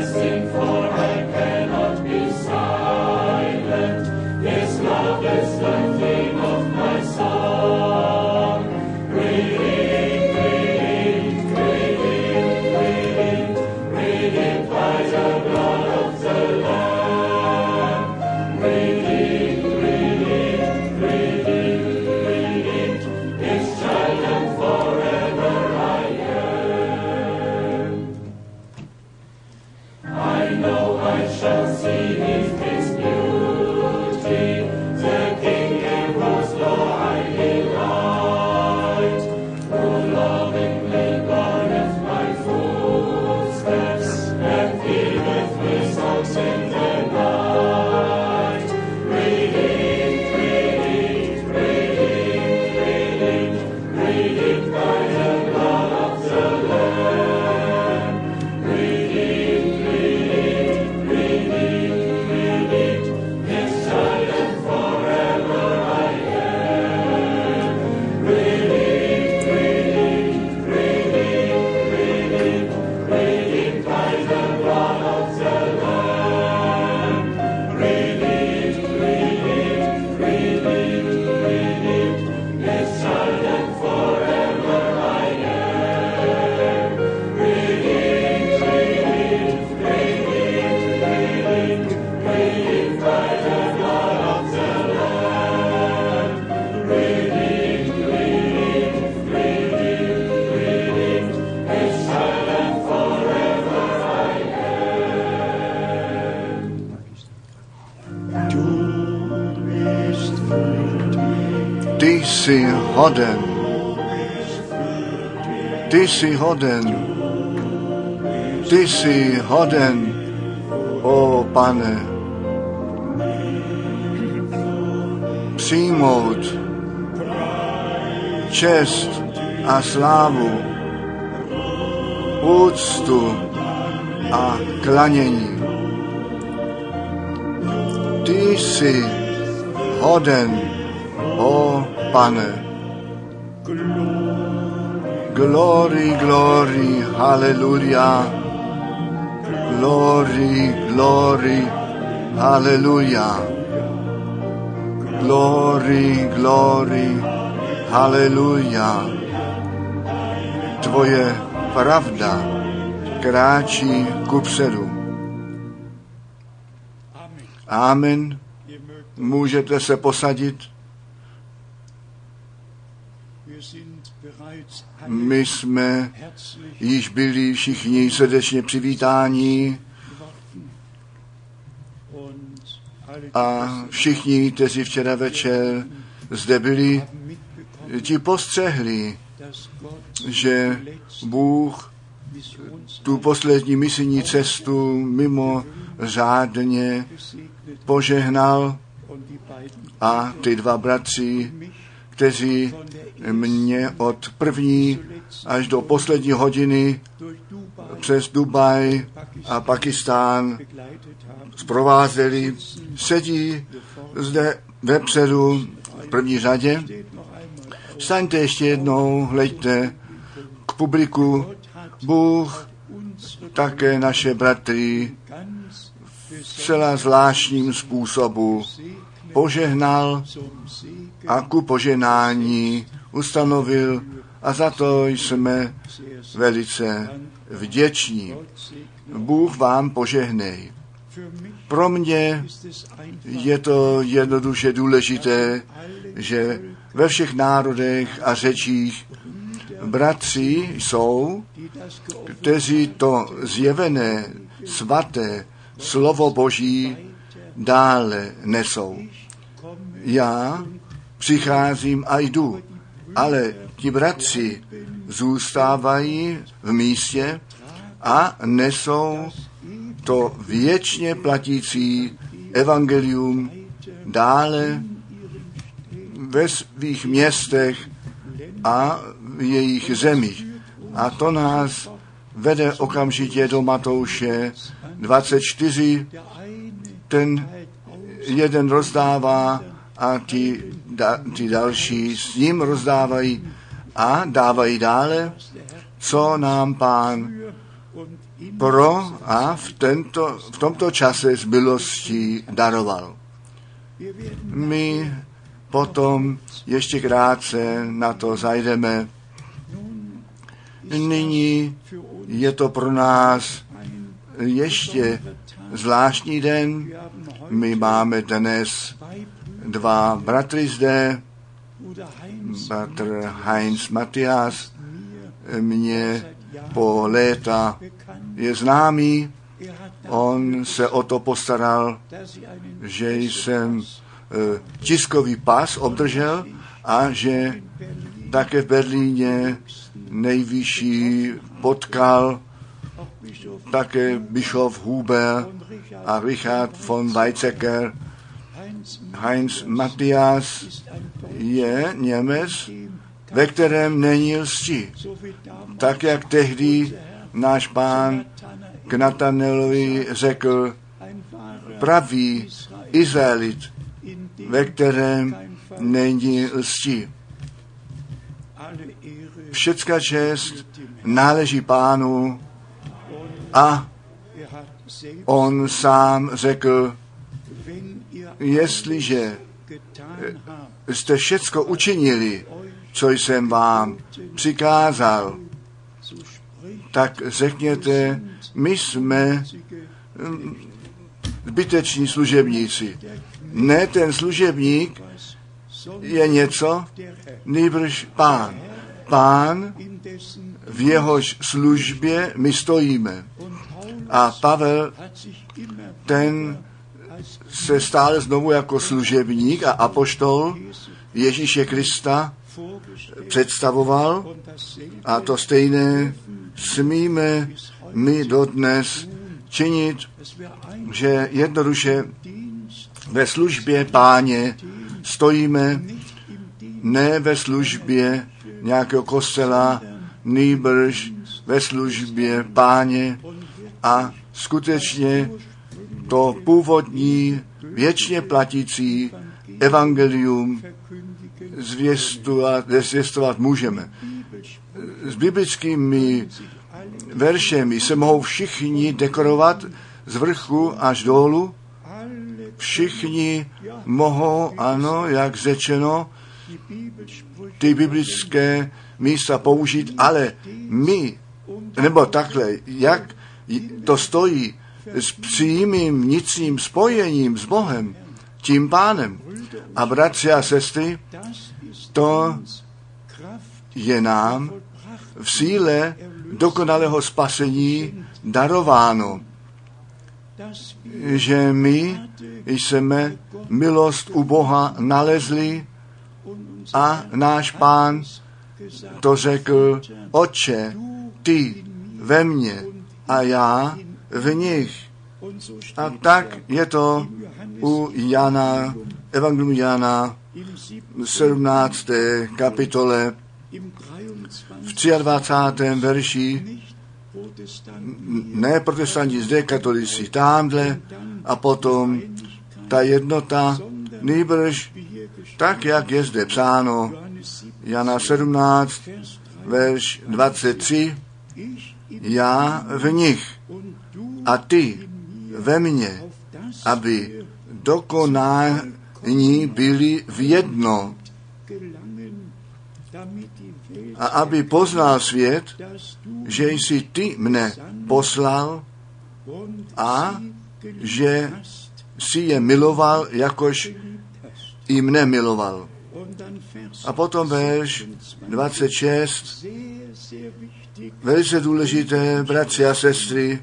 jsi hoden. Ty jsi hoden. Ty jsi hoden, o Pane, přijmout čest a slávu, úctu a klanění. Ty jsi hoden, o Pane. Glory, glory, hallelujah. Glory, glory, hallelujah. Glory, glory, hallelujah. Tvoje pravda kráčí kupředu. Amen. Můžete se posadit. My jsme již byli všichni srdečně přivítáni a všichni, kteří včera večer zde byli, ti postřehli, že Bůh tu poslední misijní cestu mimo řádně požehnal a ty dva bratři, kteří mě od první až do poslední hodiny přes Dubaj a Pakistán zprovázeli, sedí zde vepředu v první řadě. Staňte ještě jednou, hleďte k publiku. Bůh také naše bratry v celá zvláštním způsobu požehnal a ku požehnání ustanovil a za to jsme velice vděční. Bůh vám požehnej. Pro mě je to jednoduše důležité, že ve všech národech a řečích bratři jsou, kteří to zjevené, svaté slovo Boží dále nesou. Já přicházím a jdu, ale ti bratři zůstávají v místě a nesou to věčně platící evangelium dále ve svých městech a v jejich zemích. A to nás vede okamžitě do Matouše 24. Ten jeden rozdává a ti další s ním rozdávají a dávají dále, co nám Pán v tomto čase z milostí daroval. My potom ještě krátce na to zajdeme. Nyní je to pro nás ještě zvláštní den. My máme dnes dva bratry zde. Bratr Heinz Matthias mě po léta je známý. On se o to postaral, že jsem tiskový pas obdržel a že také v Berlíně nejvyšší potkal také bischof Huber a Richard von Weizsäcker. Heinz Matthias je Němec, ve kterém není lsti. Tak, jak tehdy náš pán k Natanelovi řekl, pravý Izraelit, ve kterém není lsti. Všecka čest náleží pánu a on sám řekl, jestliže jste všecko učinili, co jsem vám přikázal, tak řekněte, my jsme zbyteční služebníci. Ne, ten služebník je něco, nýbrž pán. Pán, v jehož službě my stojíme. A Pavel, ten se stále znovu jako služebník a apoštol Ježíše Krista představoval a to stejné smíme my dodnes činit, že jednoduše ve službě Páně stojíme, ne ve službě nějakého kostela, nýbrž ve službě Páně a skutečně to původní, věčně platící evangelium zvěstovat můžeme. S biblickými veršemi se mohou všichni dekorovat z vrchu až dolů. Všichni mohou, ano, jak řečeno, ty biblické místa použít, ale my, nebo takhle, jak to stojí s přímým vnitřním spojením s Bohem, tím Pánem. A bratři a sestry, to je nám v síle dokonalého spasení darováno, že my jsme milost u Boha nalezli a náš Pán to řekl, Otče, ty ve mně a já v nich. A tak je to u Jana, evangelium Jana, 17. kapitole, v 23. verši, ne protestanti zde, katolici tamhle, a potom ta jednota, nýbrž tak, jak je zde psáno, Jana 17, verš 23, já v nich a ty ve mně, aby dokonání byli v jedno a aby poznal svět, že jsi ty mne poslal a že si je miloval, jakož i mne miloval. A potom verš 26, velice důležité, bratři a sestry,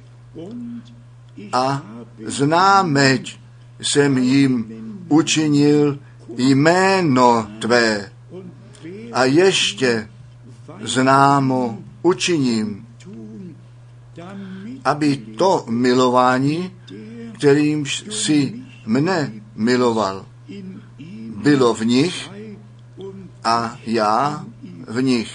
a známeť jsem jim učinil jméno tvé a ještě známo učiním, aby to milování, kterým si mne miloval, bylo v nich a já v nich.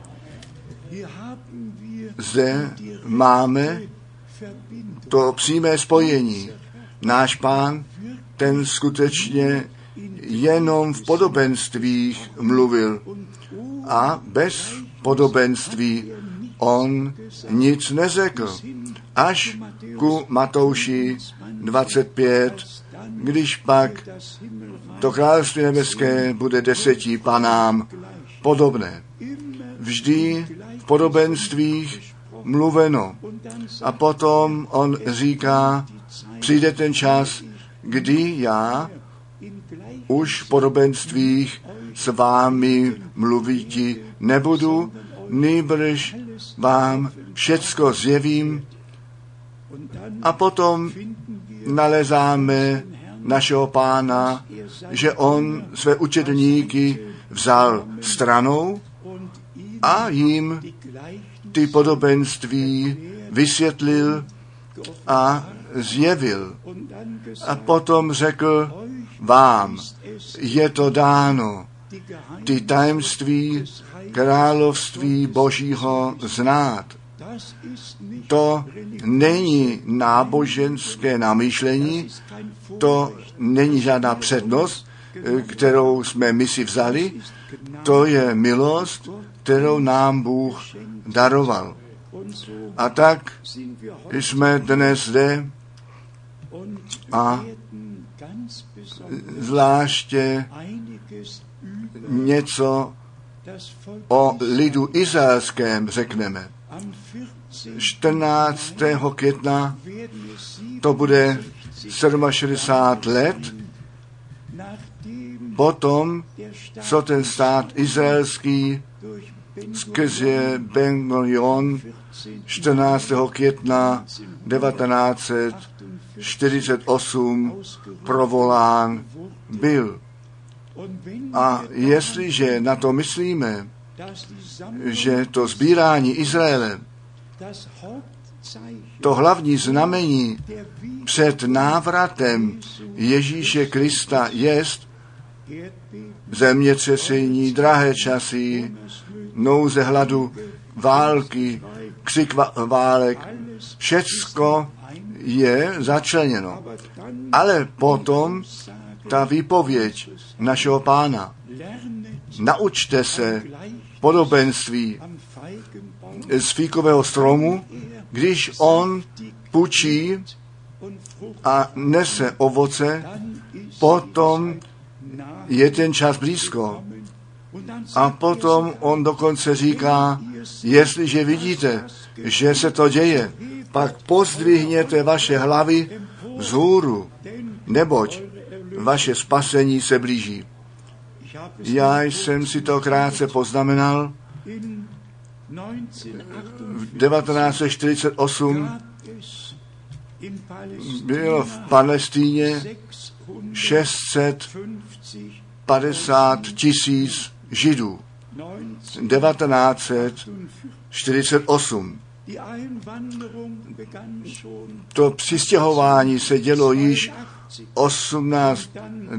Zde máme to přímé spojení. Náš Pán, ten skutečně jenom v podobenstvích mluvil a bez podobenství on nic neřekl. až ku Matouši 25, když pak to království nebeské bude 10 panám podobné. Vždy v podobenstvích mluveno. A potom on říká, přijde ten čas, kdy já už v podobenstvích s vámi mluviti nebudu, nýbrž vám všecko zjevím. A potom nalezáme našeho Pána, že on své učedlníky vzal stranou a jim ty podobenství vysvětlil a zjevil. A potom řekl, vám je to dáno, ty tajemství království Božího znát. To není náboženské namýšlení, to není žádná přednost, kterou jsme my si vzali, to je milost, kterou nám Bůh daroval. A tak jsme dnes zde a zvláště něco o lidu izraelském řekneme. 14. května to bude 67 let potom, co ten stát izraelský skrze Ben Gurion 14. května 1948 provolán byl. A jestliže na to myslíme, že to sbírání Izraele, to hlavní znamení před návratem Ježíše Krista jest zemětřesení, drahé časy, nouze, hladu, války, křik válek, všecko je začleněno. Ale potom ta výpověď našeho Pána. Naučte se podobenství z fíkového stromu, když on pučí a nese ovoce, potom je ten čas blízko. A potom on dokonce říká, jestliže vidíte, že se to děje, pak pozdvihněte vaše hlavy vzhůru, neboť vaše spasení se blíží. Já jsem si to krátce poznamenal. V 1948 bylo v Palestíně 650 000 Židů. 1948. To přistěhování se dělo již 18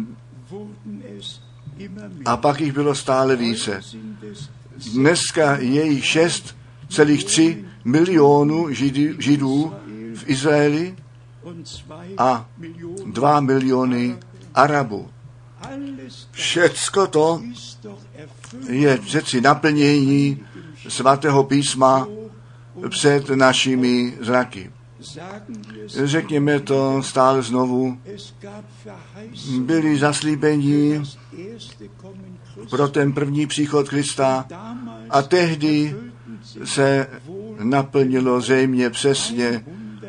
a pak jich bylo stále více. Dneska je jich 6,3 milionů Židů v Izraeli a 2 miliony Arabů. Všecko to je přeci naplnění svatého písma před našimi zraky. Řekněme to stále znovu. Byli zaslíbení pro ten první příchod Krista a tehdy se naplnilo zřejmě přesně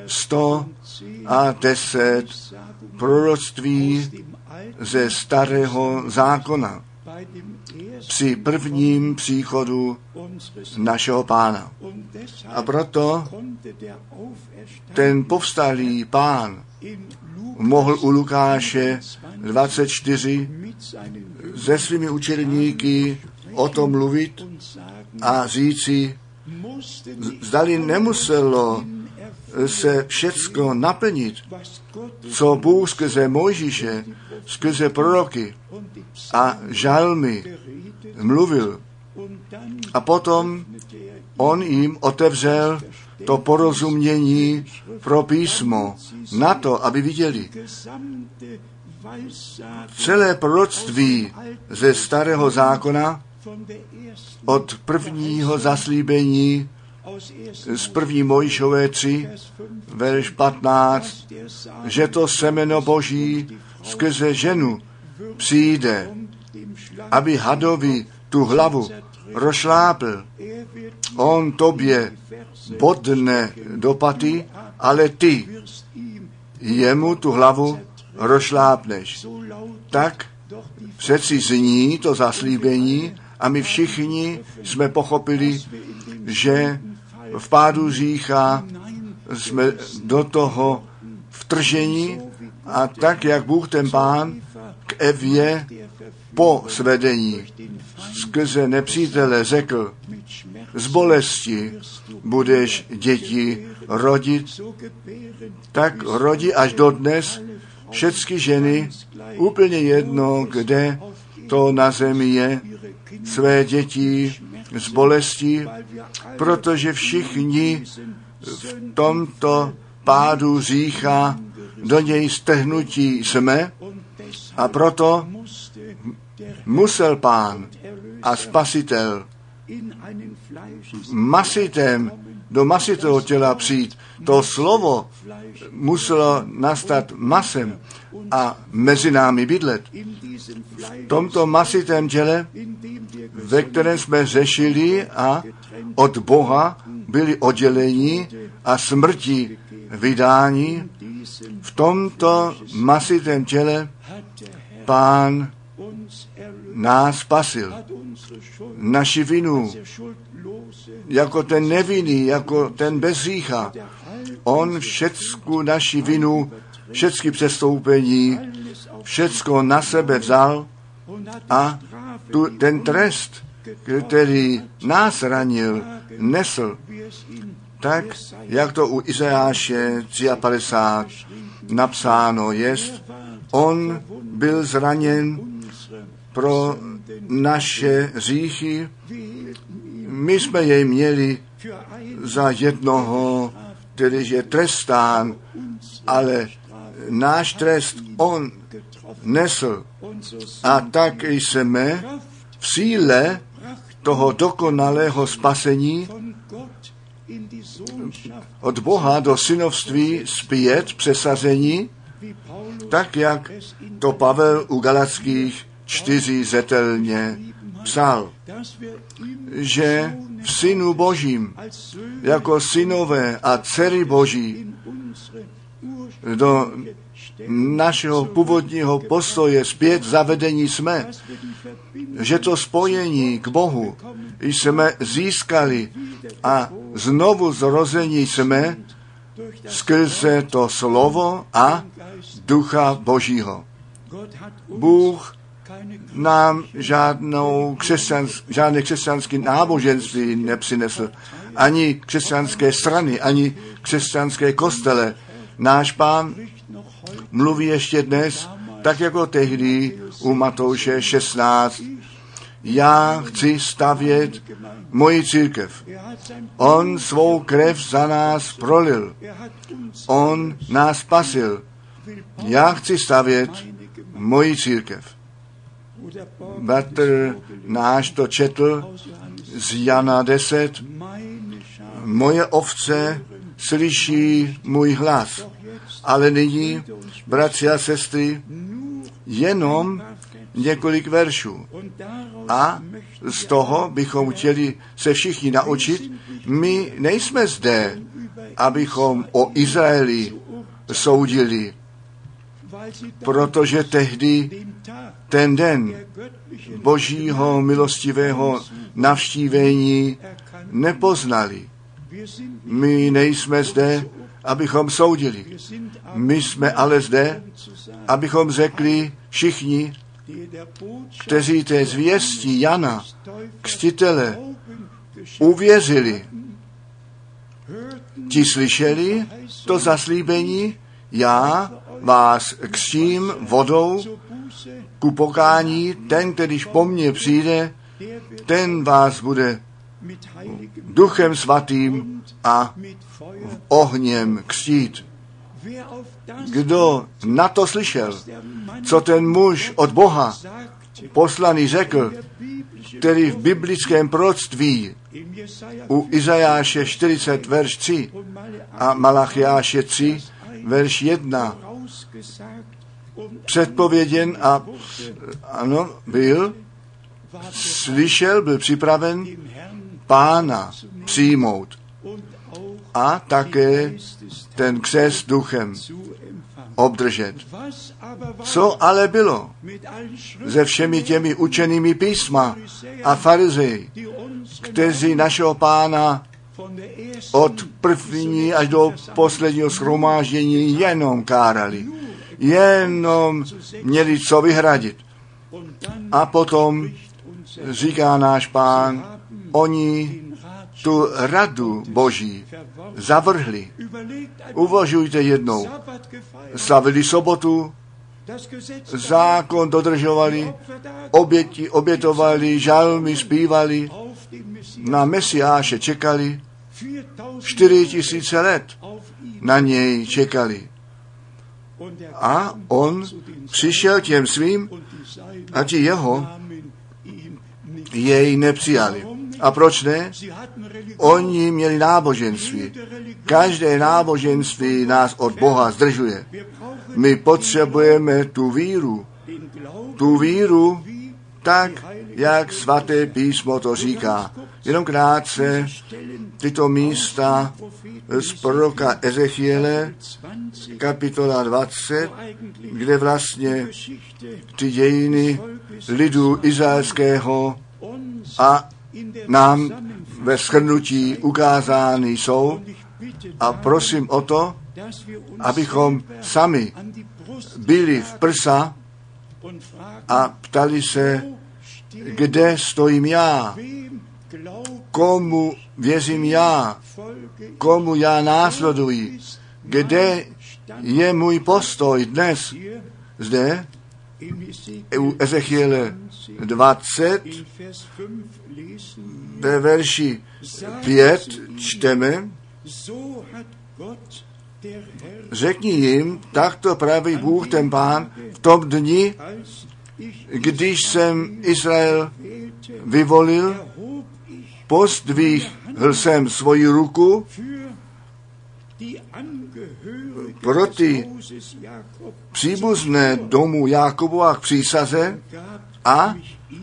110 proroctví ze starého zákona při prvním příchodu našeho Pána. A proto ten povstalý Pán mohl u Lukáše 24 se svými učedníky o tom mluvit a říci, zdali nemuselo se všecko naplnit, co Bůh skrze Mojžíše, skrze proroky a žalmy mluvil. A potom on jim otevřel to porozumění pro písmo na to, aby viděli. Celé proroctví ze starého zákona od prvního zaslíbení z 1. Mojžíšové 3, verš 15, že to semeno Boží skrze ženu přijde, aby hadovi tu hlavu rozšlápl. On tobě bodne do paty, ale ty jemu tu hlavu rozšlápneš. Tak přeci zní to zaslíbení a my všichni jsme pochopili, že v pádu hřícha jsme do toho vtrženi a tak, jak Bůh ten Pán k Evě po svedení skrze nepřítele řekl, z bolesti budeš děti rodit, tak rodí až dodnes všechny ženy, úplně jedno, kde to na zemi je, své děti z bolesti, protože všichni v tomto pádu hřícha do něj strhnutí jsme a proto musel Pán a Spasitel masitem do masitého těla přijít. To slovo muselo nastat masem a mezi námi bydlet. V tomto masitém těle, ve kterém jsme řešili a od Boha byli odděleni a smrti vydáni, v tomto masitém těle Pán nás spasil. Naši vinu, jako ten nevinný, jako ten bez hřícha. On všecku naši vinu, všechny přestoupení, všecko na sebe vzal a ten trest, který nás ranil, nesl. Tak, jak to u Izajáše 53 napsáno jest, on byl zraněn pro naše hříchy. My jsme jej měli za jednoho, který je trestán, ale náš trest on nesl. A tak jsme v síle toho dokonalého spasení od Boha do synovství zpět přesazení, tak jak to Pavel u Galackých 4 zetelně psal, že v Synu Božím, jako synové a dcery Boží, do našeho původního postoje zpět zavedení jsme, že to spojení k Bohu jsme získali a znovu zrození jsme skrze to slovo a Ducha Božího. Bůh nám žádné křesťanské náboženství nepřinesl, ani křesťanské strany, ani křesťanské kostele. Náš Pán mluví ještě dnes, tak jako tehdy u Matouše 16. Já chci stavět moji církev. On svou krev za nás prolil. On nás spasil. Já chci stavět moji církev. Bratr náš to četl z Jana 10. Moje ovce slyší můj hlas. Ale nyní, bratři a sestry, jenom několik veršů. A z toho bychom chtěli se všichni naučit. My nejsme zde, abychom o Izraeli soudili, protože tehdy ten den Božího milostivého navštívení nepoznali. My nejsme zde, abychom soudili. My jsme ale zde, abychom řekli všichni, kteří té zvěstí Jana, křtitele, uvěřili. Ti slyšeli to zaslíbení, já vás křtím vodou ku pokání, ten, kterýž po mně přijde, ten vás bude Duchem Svatým a ohněm křtít. Kdo na to slyšel, co ten muž od Boha poslaný řekl, který v biblickém proroctví u Izajáše 40, verš 3 a Malachiáše 3, verš 1 předpověděn a ano, byl připraven Pána přijmout a také ten křest duchem obdržet. Co ale bylo se všemi těmi učenými písma a farizeji, kteří našeho Pána od první až do posledního shromáždění jenom kárali, jenom měli co vyhradit. A potom říká náš Pán, oni tu radu Boží zavrhli. Uvažujte jednou. Slavili sobotu, zákon dodržovali, obětovali, žalmy zpívali, na Mesiáše čekali, 4000 let na něj čekali. A on přišel těm svým a ti jeho jej nepřijali. A proč ne? Oni měli náboženství. Každé náboženství nás od Boha zdržuje. My potřebujeme tu víru, tak, jak svaté písmo to říká. Jenom krátce tyto místa z proroka Ezechiele, kapitola 20, kde vlastně ty dějiny lidu izraelského a nám ve shrnutí ukázány jsou. A prosím o to, abychom sami byli v prsa a ptali se, kde stojím já, komu věřím já, komu já následuji, kde je můj postoj dnes. Zde u Ezechiele 20 ve verši 5 čteme: Řekni jim, takto praví Bůh ten Pán, v tom dni, když jsem Izrael vyvolil, pozdvihl jsem svoji ruku pro ty příbuzné domu Jákobova k přísaze a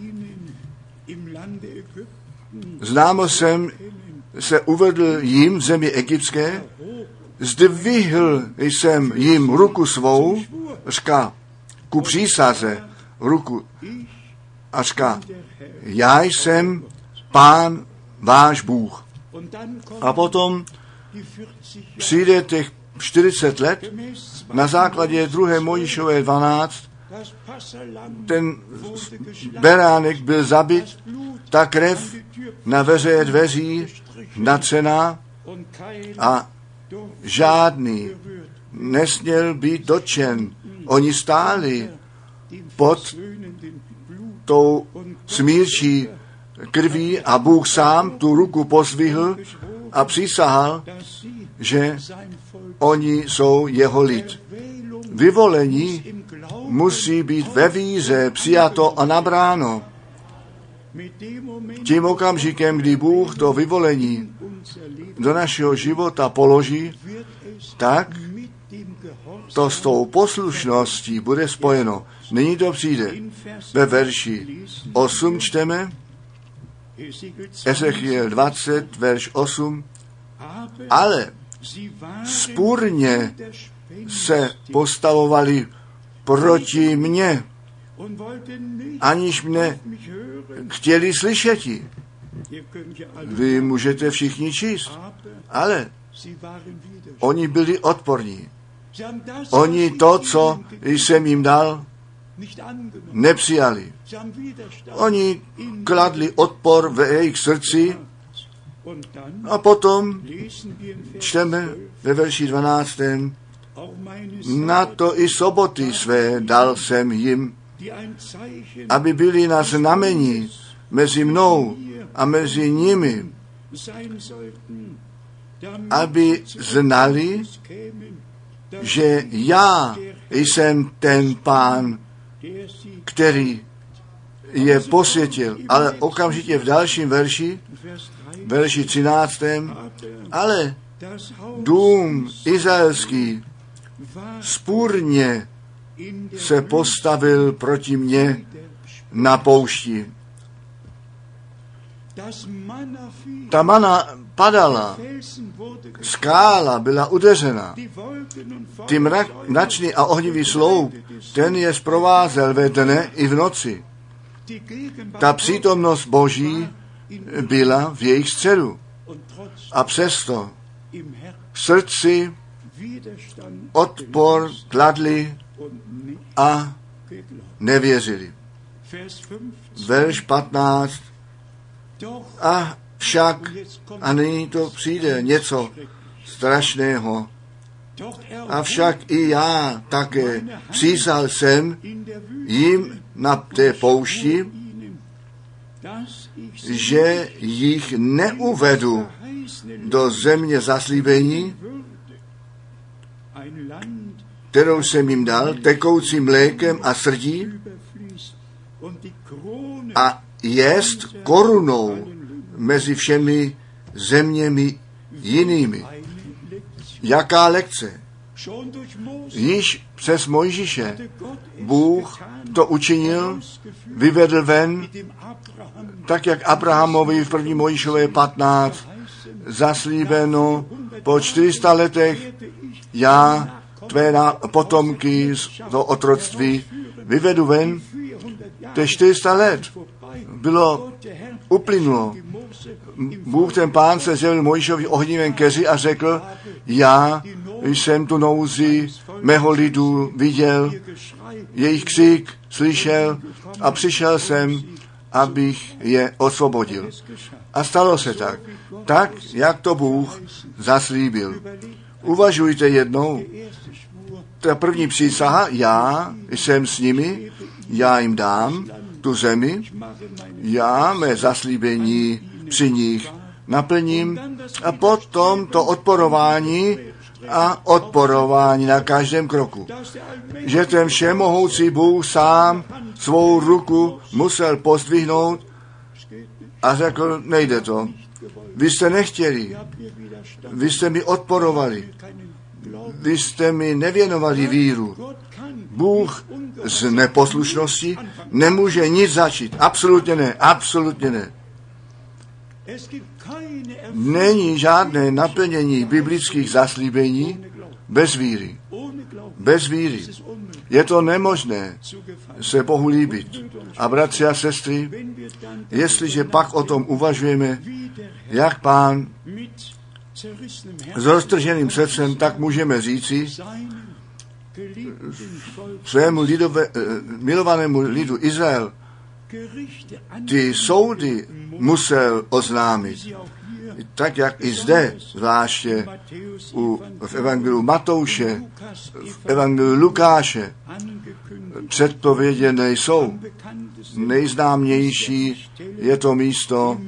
známo jsem se uvedl jim v zemi egyptské, zdvihl jsem jim ruku svou, říká, ku přísaze, ruku a říká, já jsem Pán váš Bůh. A potom přijde těch 40 let, na základě 2. Mojžíšové 12, ten beránek byl zabit, ta krev na veře dveří natřená a žádný nesměl být dotčen. Oni stáli pod tou smírčí krví a Bůh sám tu ruku pozdvihl a přísahal, že oni jsou jeho lid. Vyvolení musí být ve víře přijato a nabráno. Tím okamžikem, kdy Bůh to vyvolení do našeho života položí, tak to s tou poslušností bude spojeno. Nyní to přijde. Ve verši 8 čteme, Ezechiel 20, verš 8, ale spůrně se postavovali proti mně, aniž mne chtěli slyšeti. Vy můžete všichni číst, ale oni byli odporní. Oni to, co jsem jim dal, nepřijali. Oni kladli odpor ve jejich srdci a potom čteme ve verši 12. Na to i soboty své dal jsem jim, aby byli na znamení mezi mnou a mezi nimi, aby znali, že já jsem ten Pán, který je posvětil, ale okamžitě v dalším verši 13. Ale dům izraelský spůrně se postavil proti mně na poušti. Ta mana padala, skála byla udeřena. Ty mračný a ohnivý sloup, ten je zprovázel ve dne i v noci. Ta přítomnost Boží byla v jejich středu. A přesto v srdci odpor kladli a nevěřili. Verš 15. A však, a nyní to přijde něco strašného, avšak i já také přísahal jsem jim na té poušti, že jich neuvedu do země zaslíbení, kterou jsem jim dal, tekoucím mlékem a srdí, a jest korunou mezi všemi zeměmi jinými. Jaká lekce? Již přes Mojžíše Bůh to učinil, vyvedl ven, tak jak Abrahamovi v 1. Mojžíšové 15 zaslíbeno, po 400 letech já tvé potomky z toho otroctví vyvedu ven. To 400 let uplynulo. Bůh ten Pán se zjevil Mojžíšovi ohnivém keři a řekl, já jsem tu nouzi mého lidu viděl, jejich křik slyšel a přišel jsem, abych je osvobodil. A stalo se tak. Tak, jak to Bůh zaslíbil. Uvažujte jednou. Ta první přísaha, já jsem s nimi, já jim dám tu zemi, já mé zaslíbení při nich naplním a potom to odporování na každém kroku. Že ten všemohoucí Bůh sám svou ruku musel pozdvihnout a řekl, nejde to. Vy jste nechtěli, vy jste mi odporovali, vy jste mi nevěnovali víru. Bůh z neposlušnosti nemůže nic začít. Absolutně ne, absolutně ne. Není žádné naplnění biblických zaslíbení bez víry. Bez víry. Je to nemožné se Bohu líbit. A bratři a sestry, jestliže pak o tom uvažujeme, jak Pán s roztrženým srdcem, tak můžeme říci svému milovanému lidu Izrael, ty soudy musel oznámit. Tak, jak i zde, zvláště v evangeliu Matouše, v evangeliu Lukáše, předpověděné jsou. Nejznámější je to místo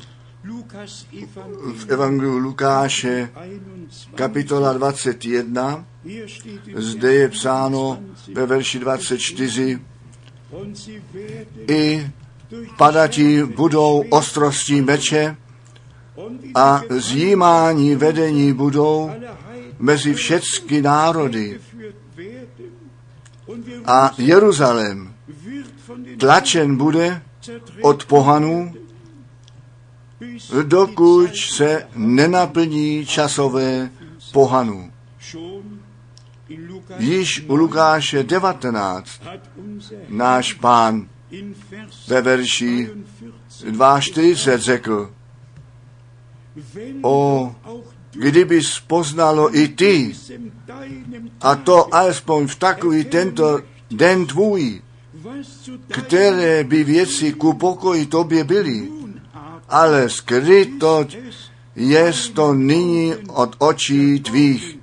v evangeliu Lukáše, kapitola 21, zde je psáno ve verši 24, i padati budou ostrostí meče a zjímání vedení budou mezi všechny národy. A Jeruzalém tlačen bude od pohanů, dokud se nenaplní časové pohanů. Již u Lukáše 19 náš Pán ve verši 42 řekl, kdybys poznalo i ty, a to alespoň v takový tento den tvůj, které by věci ku pokoji tobě byly, ale skryto jest to nyní od očí tvých.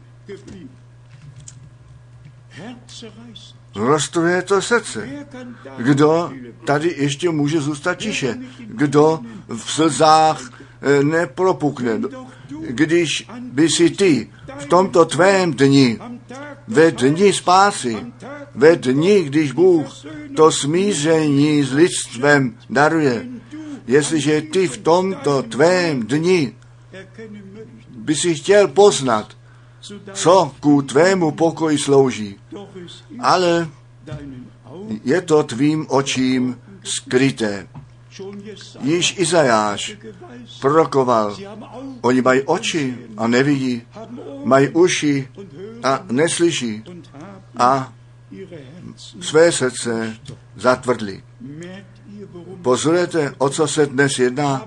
Roztrhuje to srdce. Kdo tady ještě může zůstat tiše? Kdo v slzách nepropukne? Když by si ty v tomto tvém dni ve dni spásy, ve dni, když Bůh to smíření s lidstvem daruje, jestliže ty v tomto tvém dni by si chtěl poznat, co ku tvému pokoji slouží, ale je to tvým očím skryté. Již Izajáš prorokoval, oni mají oči a nevidí, mají uši a neslyší a své srdce zatvrdli. Pozorujete, o co se dnes jedná?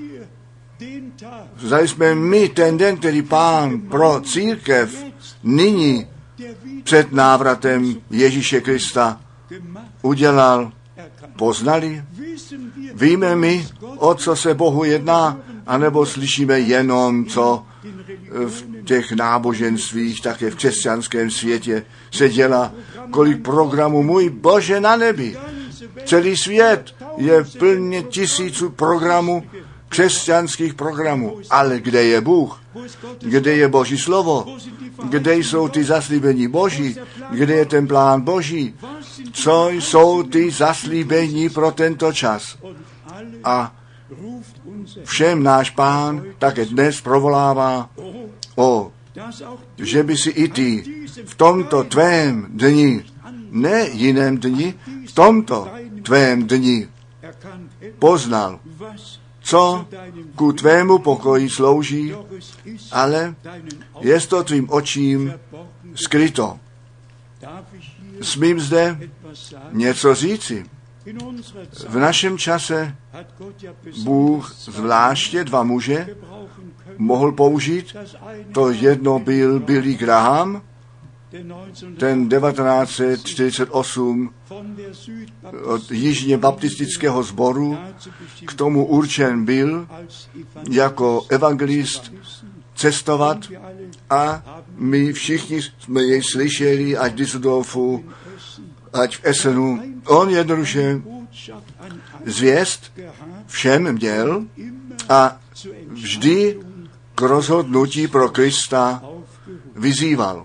Zdali jsme my ten den, který Pán pro církev nyní před návratem Ježíše Krista udělal, poznali? Víme my, o co se Bohu jedná, anebo slyšíme jenom, co v těch náboženstvích, také v křesťanském světě se dělá, kolik programů, můj Bože, na nebi. Celý svět je plně tisíců programů, křesťanských programů. Ale kde je Bůh? Kde je Boží slovo? Kde jsou ty zaslíbení Boží? Kde je ten plán Boží? Co jsou ty zaslíbení pro tento čas? A všem náš Pán také dnes provolává, že by si i ty v tomto tvém dni, ne jiném dni, v tomto tvém dni poznal, co ku tvému pokoji slouží, ale je to tvým očím skryto. Smím zde něco říci. V našem čase Bůh zvláště dva muže mohl použít. To jedno byl Billy Graham, ten 1948 od jižně baptistického sboru k tomu určen byl jako evangelist cestovat a my všichni jsme jej slyšeli, ať v Düsseldorfu, ať v Essenu. On jednoduše zvěst všem měl a vždy k rozhodnutí pro Krista vyzýval.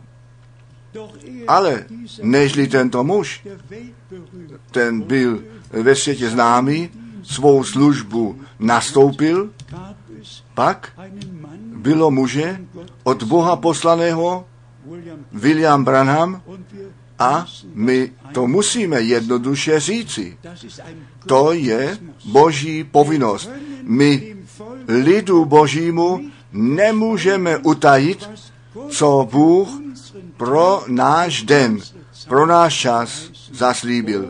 Ale nežli tento muž, ten byl ve světě známý, svou službu nastoupil, pak bylo muže od Boha poslaného William Branham a my to musíme jednoduše říci. To je Boží povinnost. My lidu Božímu nemůžeme utajit, co Bůh pro náš den, pro náš čas zaslíbil.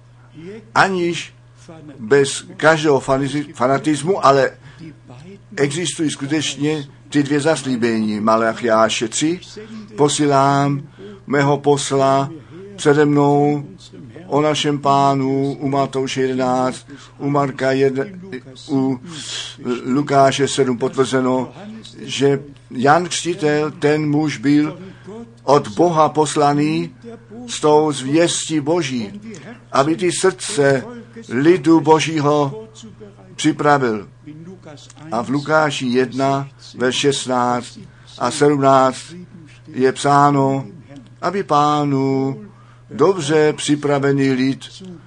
Aniž bez každého fanatismu, ale existují skutečně ty dvě zaslíbení. Malachiáše 3, posílám mého posla přede mnou o našem Pánu, u Matouše 11, u Marka 1, u Lukáše 7 potvrzeno, že Jan Křtitel, ten muž byl od Boha poslaný s tou zvěstí Boží, aby ty srdce lidu Božího připravil. A v Lukáši 1, ve 16 a 17 je psáno, aby Pánu dobře připravený lid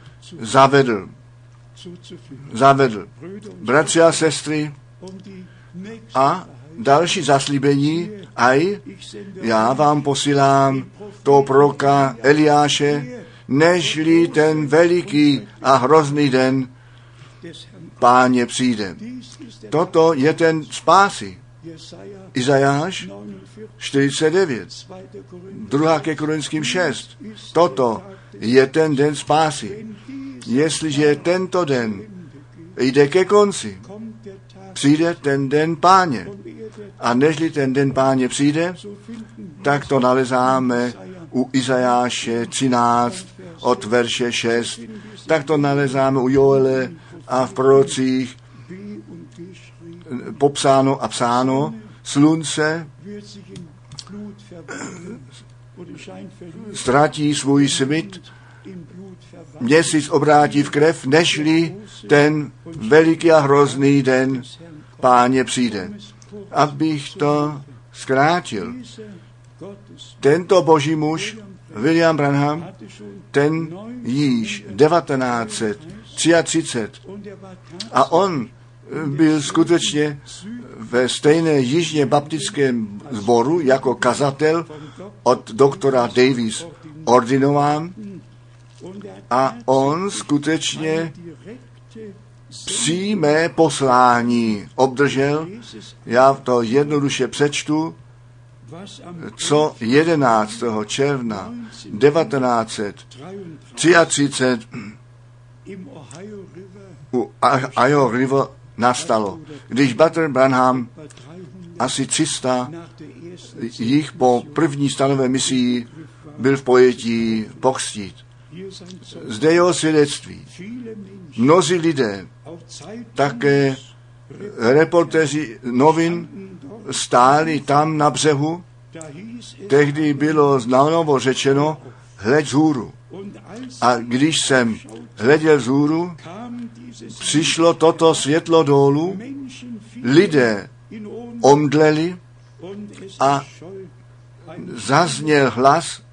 zavedl. Bratři a sestry, a další zaslíbení, já vám posílám toho proroka Eliáše, nežli ten veliký a hrozný den Páně přijde. Toto je ten spásy. Izajáš 49, 2. ke Korinským 6. Toto je ten den spásy. Jestliže tento den jde ke konci, přijde ten den Páně. A nežli ten den Páně přijde, tak to nalezáme u Izajáše 13 od verše 6. Tak to nalezáme u Joele a v prorocích popsáno a psáno, slunce ztratí svůj svit, měsíc obrátí v krev, nežli ten veliký a hrozný den Páně přijde. Abych to zkrátil, Tento boží muž, William Branham, ten již 1933 a on byl skutečně ve stejné jižně baptickém sboru jako kazatel od doktora Davis ordinován a on skutečně přímé poslání obdržel. Já to jednoduše přečtu, co 11. června 1933 u Ohio River nastalo, když Brother Branham asi 300 jich po první stanové misii byl v pojetí pokřtít. Zde jeho svědectví. Mnozí lidé, také reportéři novin, stáli tam na břehu. Tehdy bylo znovu řečeno, hleď vzhůru. A když jsem hleděl vzhůru, přišlo toto světlo dolů, lidé omdleli a zazněl hlas,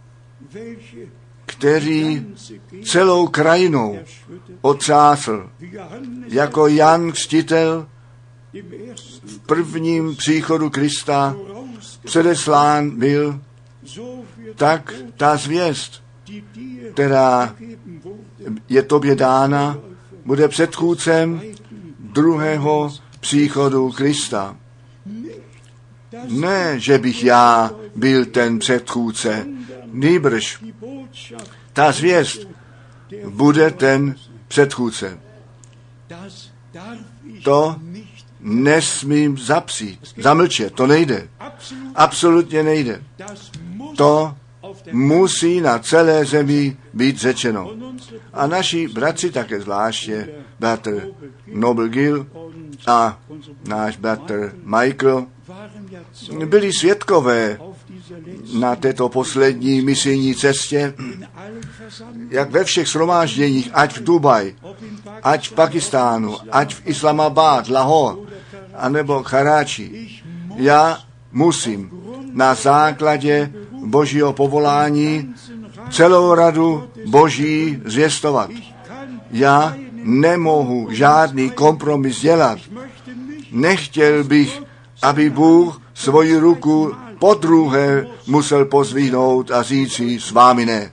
který celou krajinou otřásl. Jako Jan Křtitel v prvním příchodu Krista předeslán byl, tak ta zvěst, která je tobě dána, bude předchůdcem druhého příchodu Krista. Ne, že bych já byl ten předchůdce, nýbrž ta zvěst bude ten předchůdce. To nesmím zamlčet, to nejde. Absolutně nejde. To musí na celé zemi být řečeno. A naši bratři také zvláště, bratr Noble Gill a náš bratr Michael, byli svědkové na této poslední misijní cestě, jak ve všech shromážděních, ať v Dubaji, ať v Pakistánu, ať v Islamabad, Lahore, anebo Karachi. Já musím na základě božího povolání celou radu boží zvěstovat. Já nemohu žádný kompromis dělat. Nechtěl bych, aby Bůh svoji ruku podruhé musel pozvihnout a říci s vámi ne.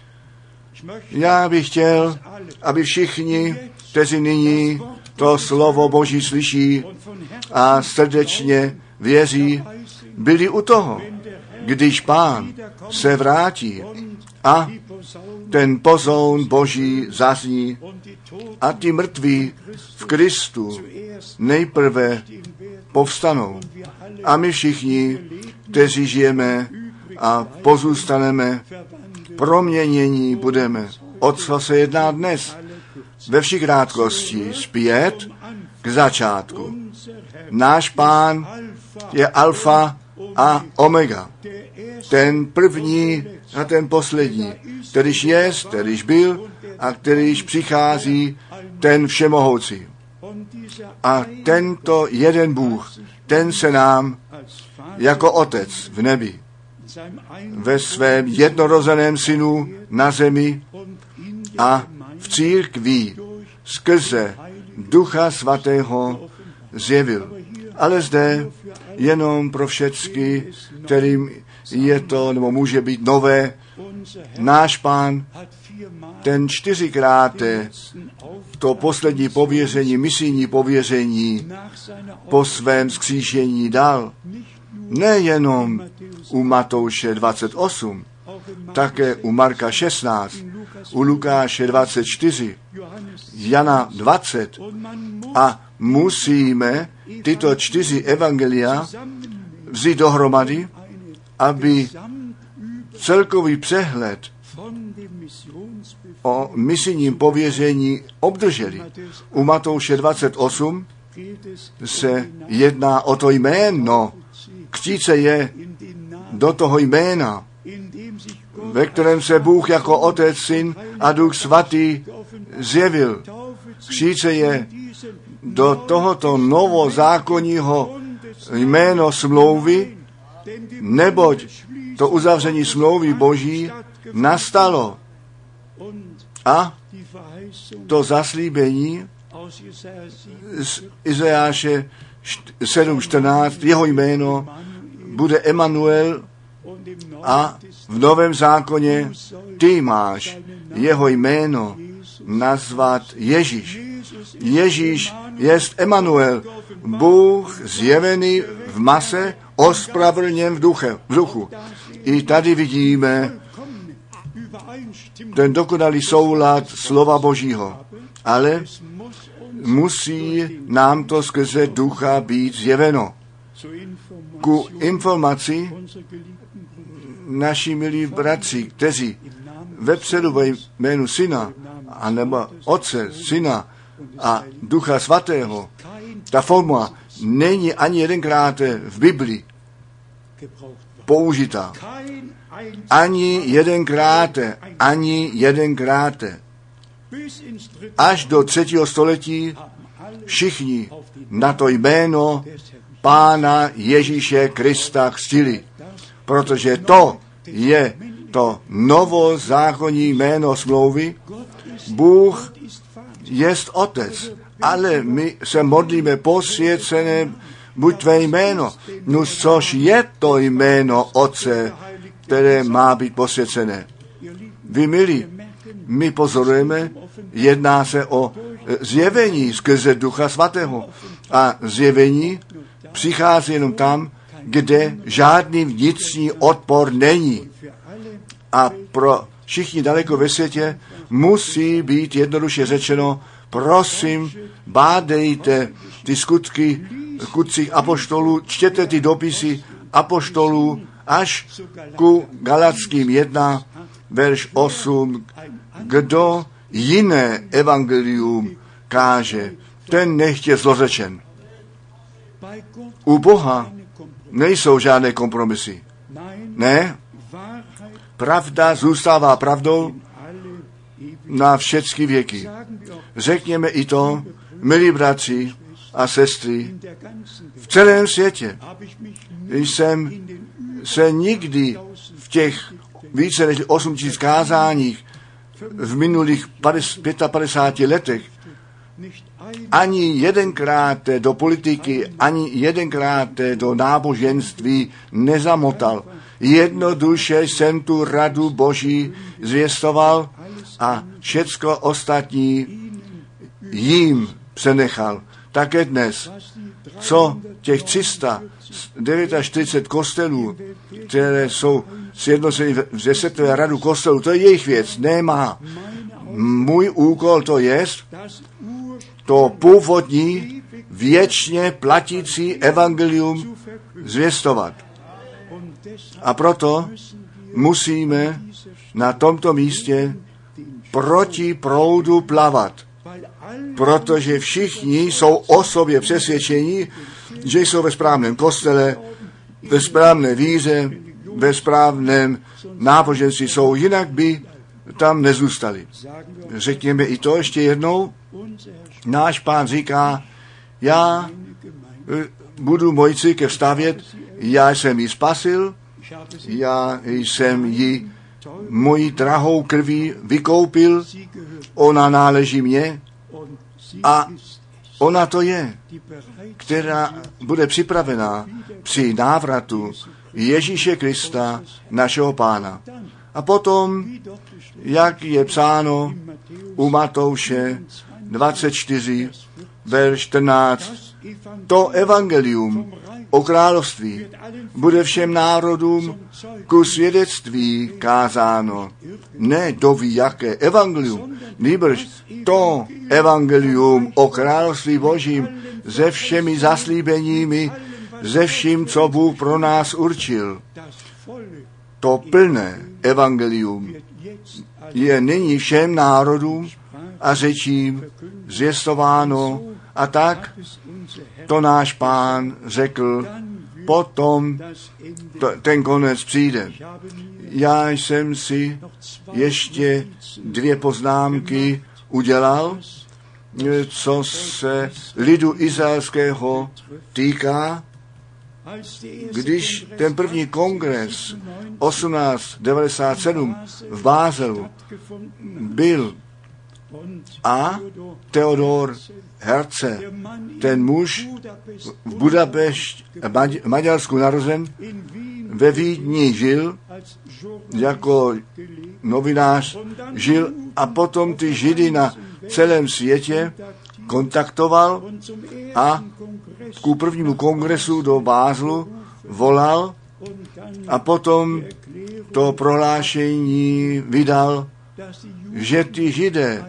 Já bych chtěl, aby všichni, kteří nyní to slovo Boží slyší a srdečně věří, byli u toho, když Pán se vrátí a ten pozoun Boží zazní a ti mrtví v Kristu nejprve povstanou. A my všichni, kteří žijeme a pozůstaneme, proměnění budeme. O co se jedná dnes? Ve vší krátkosti zpět k začátku. Náš Pán je alfa a omega. Ten první a ten poslední, kterýž je, kterýž byl a kterýž přichází, ten všemohoucí. A tento jeden Bůh, ten se nám jako Otec v nebi ve svém jednorozeném synu na zemi a v církvi skrze Ducha Svatého zjevil. Ale zde jenom pro všecky, kterým je to, nebo může být nové, náš Pán ten 4krát to poslední pověření, misijní pověření po svém vzkříšení dal. Nejenom u Matouše 28, také u Marka 16, u Lukáše 24, Jana 20 a musíme tyto 4 evangelia vzít dohromady, aby celkový přehled o misijním pověření obdrželi. U Matouše 28 se jedná o to jméno. Křtít se je do toho jména, ve kterém se Bůh jako Otec, Syn a Duch Svatý zjevil. Křtít se je do tohoto novozákonního jméno smlouvy, neboť to uzavření smlouvy Boží nastalo. A to zaslíbení z Izajáše 7:14, jeho jméno bude Emanuel a v Novém zákoně ty máš jeho jméno nazvat Ježíš. Ježíš jest Emanuel, Bůh zjevený v mase, ospravedlněn v duchu. I tady vidíme ten dokonalý soulad slova Božího. Ale musí nám to skrze ducha být zjeveno. Ku informaci naši milí bratři, kteří vepředu ve jménu Syna, anebo Otce, Syna a Ducha Svatého, ta forma není ani jedenkrát v Biblii použitá. Ani jedenkrát. Až do 3. století všichni na to jméno Pána Ježíše Krista křtili. Protože to je to novozákonní jméno smlouvy. Bůh jest Otec, ale my se modlíme posvěcené buď tvé jméno. No což je to jméno Otce, které má být posvěcené. Vy milí, my pozorujeme, jedná se o zjevení skrze Ducha Svatého. A zjevení přichází jenom tam, kde žádný vnitřní odpor není. A pro všichni daleko ve světě musí být jednoduše řečeno, prosím, bádejte ty skutcích apoštolů, čtěte ty dopisy apoštolů až ku Galatským 1, verš 8. Kdo jiné evangelium káže, ten nechť je zlořečen. U Boha nejsou žádné kompromisy. Ne, pravda zůstává pravdou na všechny věky. Řekněme i to, milí bratři a sestry, v celém světě jsem se nikdy v těch více než 8 000 kázáních v minulých 55 letech ani jedenkrát do politiky, ani jedenkrát do náboženství nezamotal. Jednoduše jsem tu radu Boží zvěstoval a všecko ostatní jim přenechal. Také dnes, co těch 349 kostelů, které jsou sjednoceny ze Světové radu kostelů, to je jejich věc, nemá. Můj úkol to je to původní, věčně platící evangelium zvěstovat. A proto musíme na tomto místě proti proudu plavat, protože všichni jsou o sobě přesvědčení, že jsou ve správném kostele, ve správné víře, ve správném náboženství jsou, jinak by tam nezůstali. Řekněme i to ještě jednou. Náš Pán říká, já budu moji církev stavět, já jsem ji spasil, já jsem ji mojí drahou krví vykoupil, ona náleží mně a ona to je, která bude připravená při návratu Ježíše Krista, našeho Pána. A potom, jak je psáno u Matouše 24, verš 14, to evangelium o království bude všem národům ku svědectví kázáno. Ne doví jaké evangelium, nýbrž to evangelium o království Božím se všemi zaslíbeními, ze vším, co Bůh pro nás určil. To plné evangelium je nyní všem národům a řečím zvěstováno a tak to náš Pán řekl, potom ten konec přijde. Já jsem si ještě 2 poznámky udělal, co se lidu izraelského týká. Když ten první kongres 1897 v Bázelu byl a Theodor Herze, ten muž v Maďarsku narozen, ve Vídni žil, jako novinář žil a potom ty Židy na celém světě kontaktoval a ku prvnímu kongresu do Bázlu volal a potom to prohlášení vydal, že ty Židé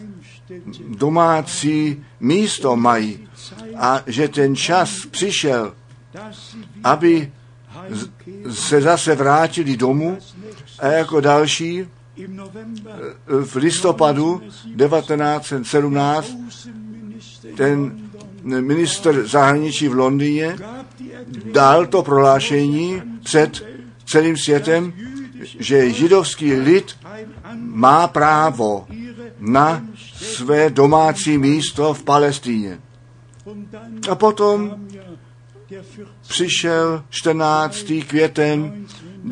domácí místo mají a že ten čas přišel, aby se zase vrátili domů a jako další v listopadu 1917 ten ministr zahraničí v Londýně dal to prohlášení před celým světem, že židovský lid má právo na své domácí místo v Palestíně. A potom přišel 14. květen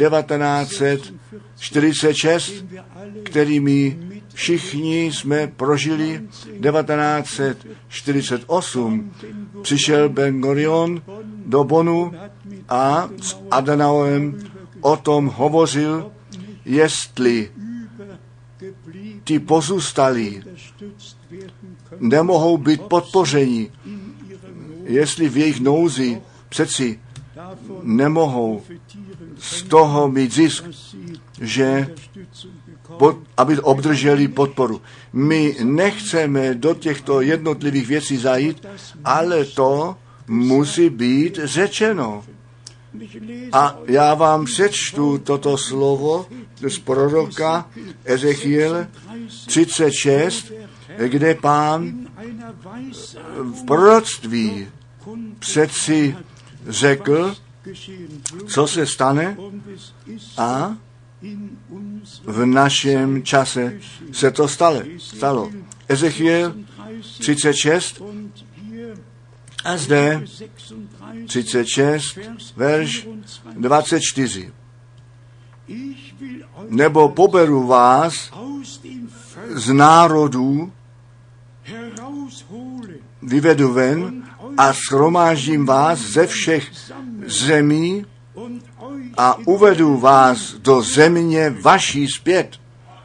1946, kterými všichni jsme prožili 1948. Přišel Ben Gurion do Bonnu a s Adenauerem o tom hovořil, jestli ti pozůstalí nemohou být podpořeni, jestli v jejich nouzi přeci nemohou z toho mít zisk, že aby obdrželi podporu. My nechceme do těchto jednotlivých věcí zajít, ale to musí být řečeno. A já vám přečtu toto slovo z proroka Ezechiel 36, kde Pán v proroctví přeci řekl, co se stane, a v našem čase se to stalo. Ezechiel 36 a zde 36, verš 24. Nebo poberu vás z národů, vyvedu ven a shromáždím vás ze všech zemí a uvedu vás do země vaší zpět.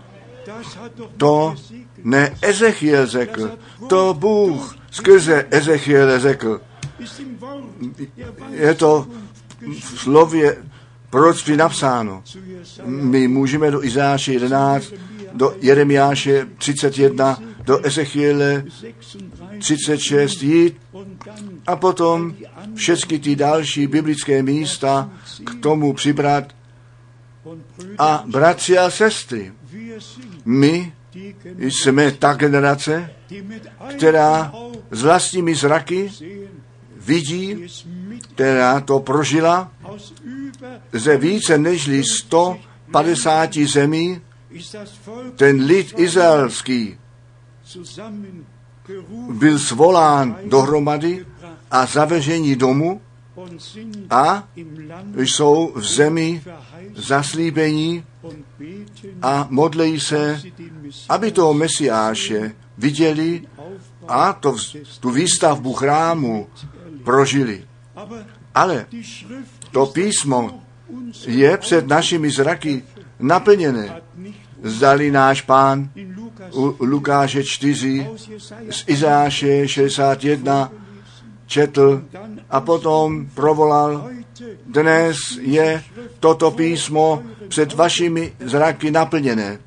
To ne Ezechiel řekl, to Bůh skrze Ezechiele řekl. Je to v slově proroctví napsáno. My můžeme do Izáše 11, do Jeremiáše 31, do Ezechiele 36 jít a potom všechny ty další biblické místa k tomu přibrat. A bratři a sestry, my jsme ta generace, která s vlastními zraky vidí, která to prožila ze více než 150 zemí. Ten lid izraelský byl svolán dohromady a zavežení domu a jsou v zemi zaslíbení a modlejí se, aby toho Mesiáše viděli a tu výstavbu chrámu prožili. Ale to písmo je před našimi zraky naplněné. Zdali náš Pán u Lukáše 4 z Izáše 61 četl a potom provolal, dnes je toto písmo před vašimi zraky naplněné.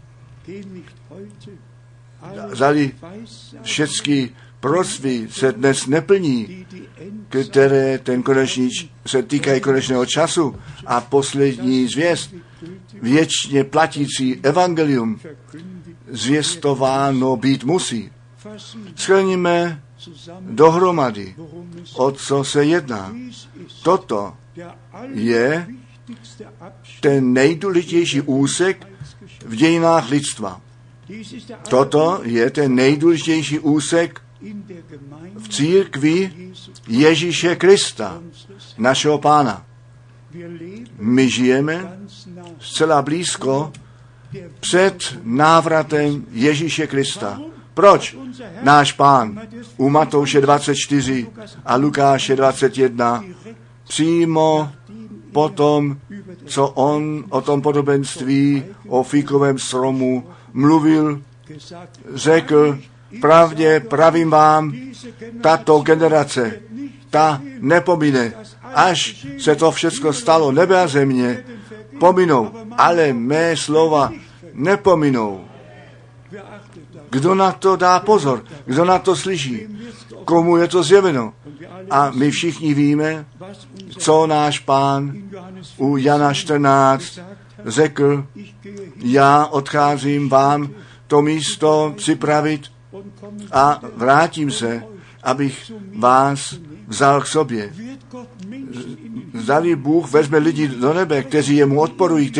Zdali všechny proroctví se dnes neplní, které se týkají konečného času a poslední zvěst, věčně platící evangelium, zvěstováno být musí. Shrníme dohromady, o co se jedná. Toto je ten nejdůležitější úsek v dějinách lidstva. Toto je ten nejdůležitější úsek v církvi Ježíše Krista, našeho Pána. My žijeme zcela blízko před návratem Ježíše Krista. Proč? Náš Pán u Matouše 24 a Lukáše 21 přímo potom, co on o tom podobenství o fíkovém stromu mluvil, řekl, pravím vám, tato generace, ta nepomine, až se to všechno stalo, nebe a země pominou, ale mé slova nepominou. Kdo na to dá pozor? Kdo na to slyší? Komu je to zjeveno? A my všichni víme, co náš Pán u Jana 14 řekl, já odcházím vám to místo připravit a vrátím se, abych vás vzal k sobě. Zdali Bůh vezme lidi do nebe, kteří jemu odporují,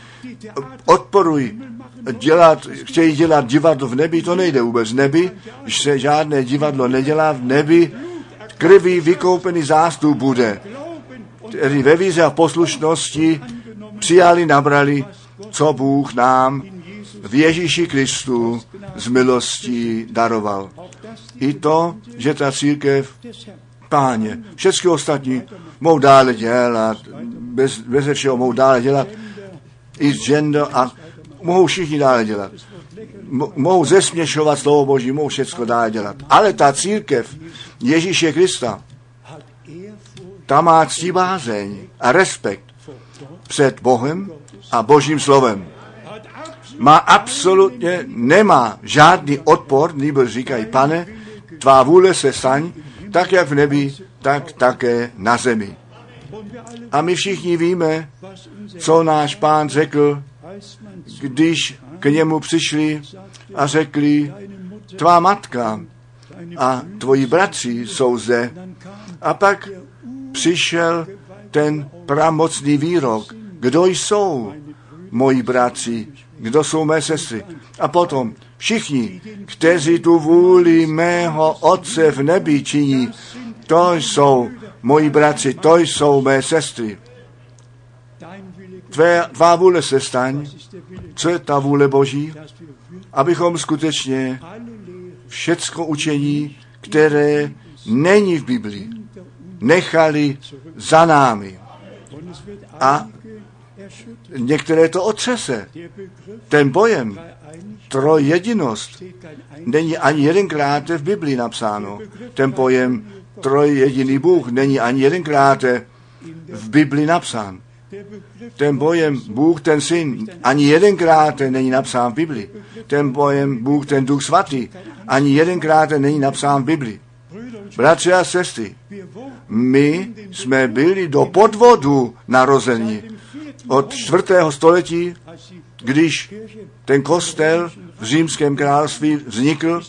chtějí dělat divadlo v nebi, to nejde vůbec v nebi, když se žádné divadlo nedělá v nebi, krví vykoupený zástup bude, který ve víře a poslušnosti přijali, nabrali, co Bůh nám v Ježíši Kristu z milostí daroval. I to, že ta církev Páně, všechny ostatní mohou dále dělat, bez všeho mohou dále dělat, i gender a mohou všichni dále dělat. Mohou zesměšovat slovo Boží, mohou všechno dále dělat. Ale ta církev Ježíše Krista, ta má ctibázeň a respekt před Bohem a Božím slovem. Nemá žádný odpor, nýbrž říkají, Pane, tvá vůle se staň, tak jak v nebi, tak také na zemi. A my všichni víme, co náš Pán řekl, když k němu přišli a řekli, tvá matka a tvoji bratři jsou zde. A pak přišel ten pramocný výrok, kdo jsou moji bratři, kdo jsou mé sestry. A potom všichni, kteří tu vůli mého Otce v nebi činí, to jsou moji bratři, to jsou mé sestry. Tvá vůle se staň, co je ta vůle Boží, abychom skutečně všecko učení, které není v Biblii, nechali za námi. A některé to otřese. Ten pojem trojjedinost není ani jedenkrát v Biblii napsáno. Ten pojem trojjediný Bůh není ani jedenkrát v Biblii napsán. Ten pojem Bůh, ten Syn, ani jedenkrát není napsán v Biblii. Ten pojem Bůh, ten Duch Svatý, ani jedenkrát není napsán v Biblii. Bratři a sestry, my jsme byli do podvodu narozeni. Od 4. století, když ten kostel v Římském království vznikl,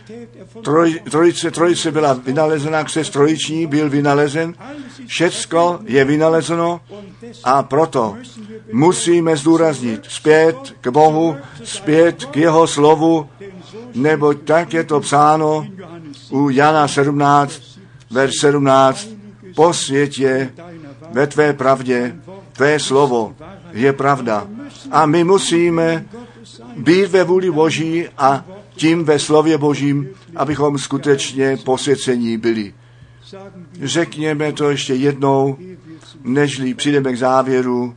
trojice byla vynalezena, křest trojiční byl vynalezen, všecko je vynalezeno a proto musíme zdůraznit zpět k Bohu, zpět k jeho slovu, neboť tak je to psáno u Jana 17, verš 17, posvěť je ve tvé pravdě, tvé slovo je pravda. A my musíme být ve vůli Boží a tím ve slově Božím, abychom skutečně posvěcení byli. Řekněme to ještě jednou, nežli přijdeme k závěru.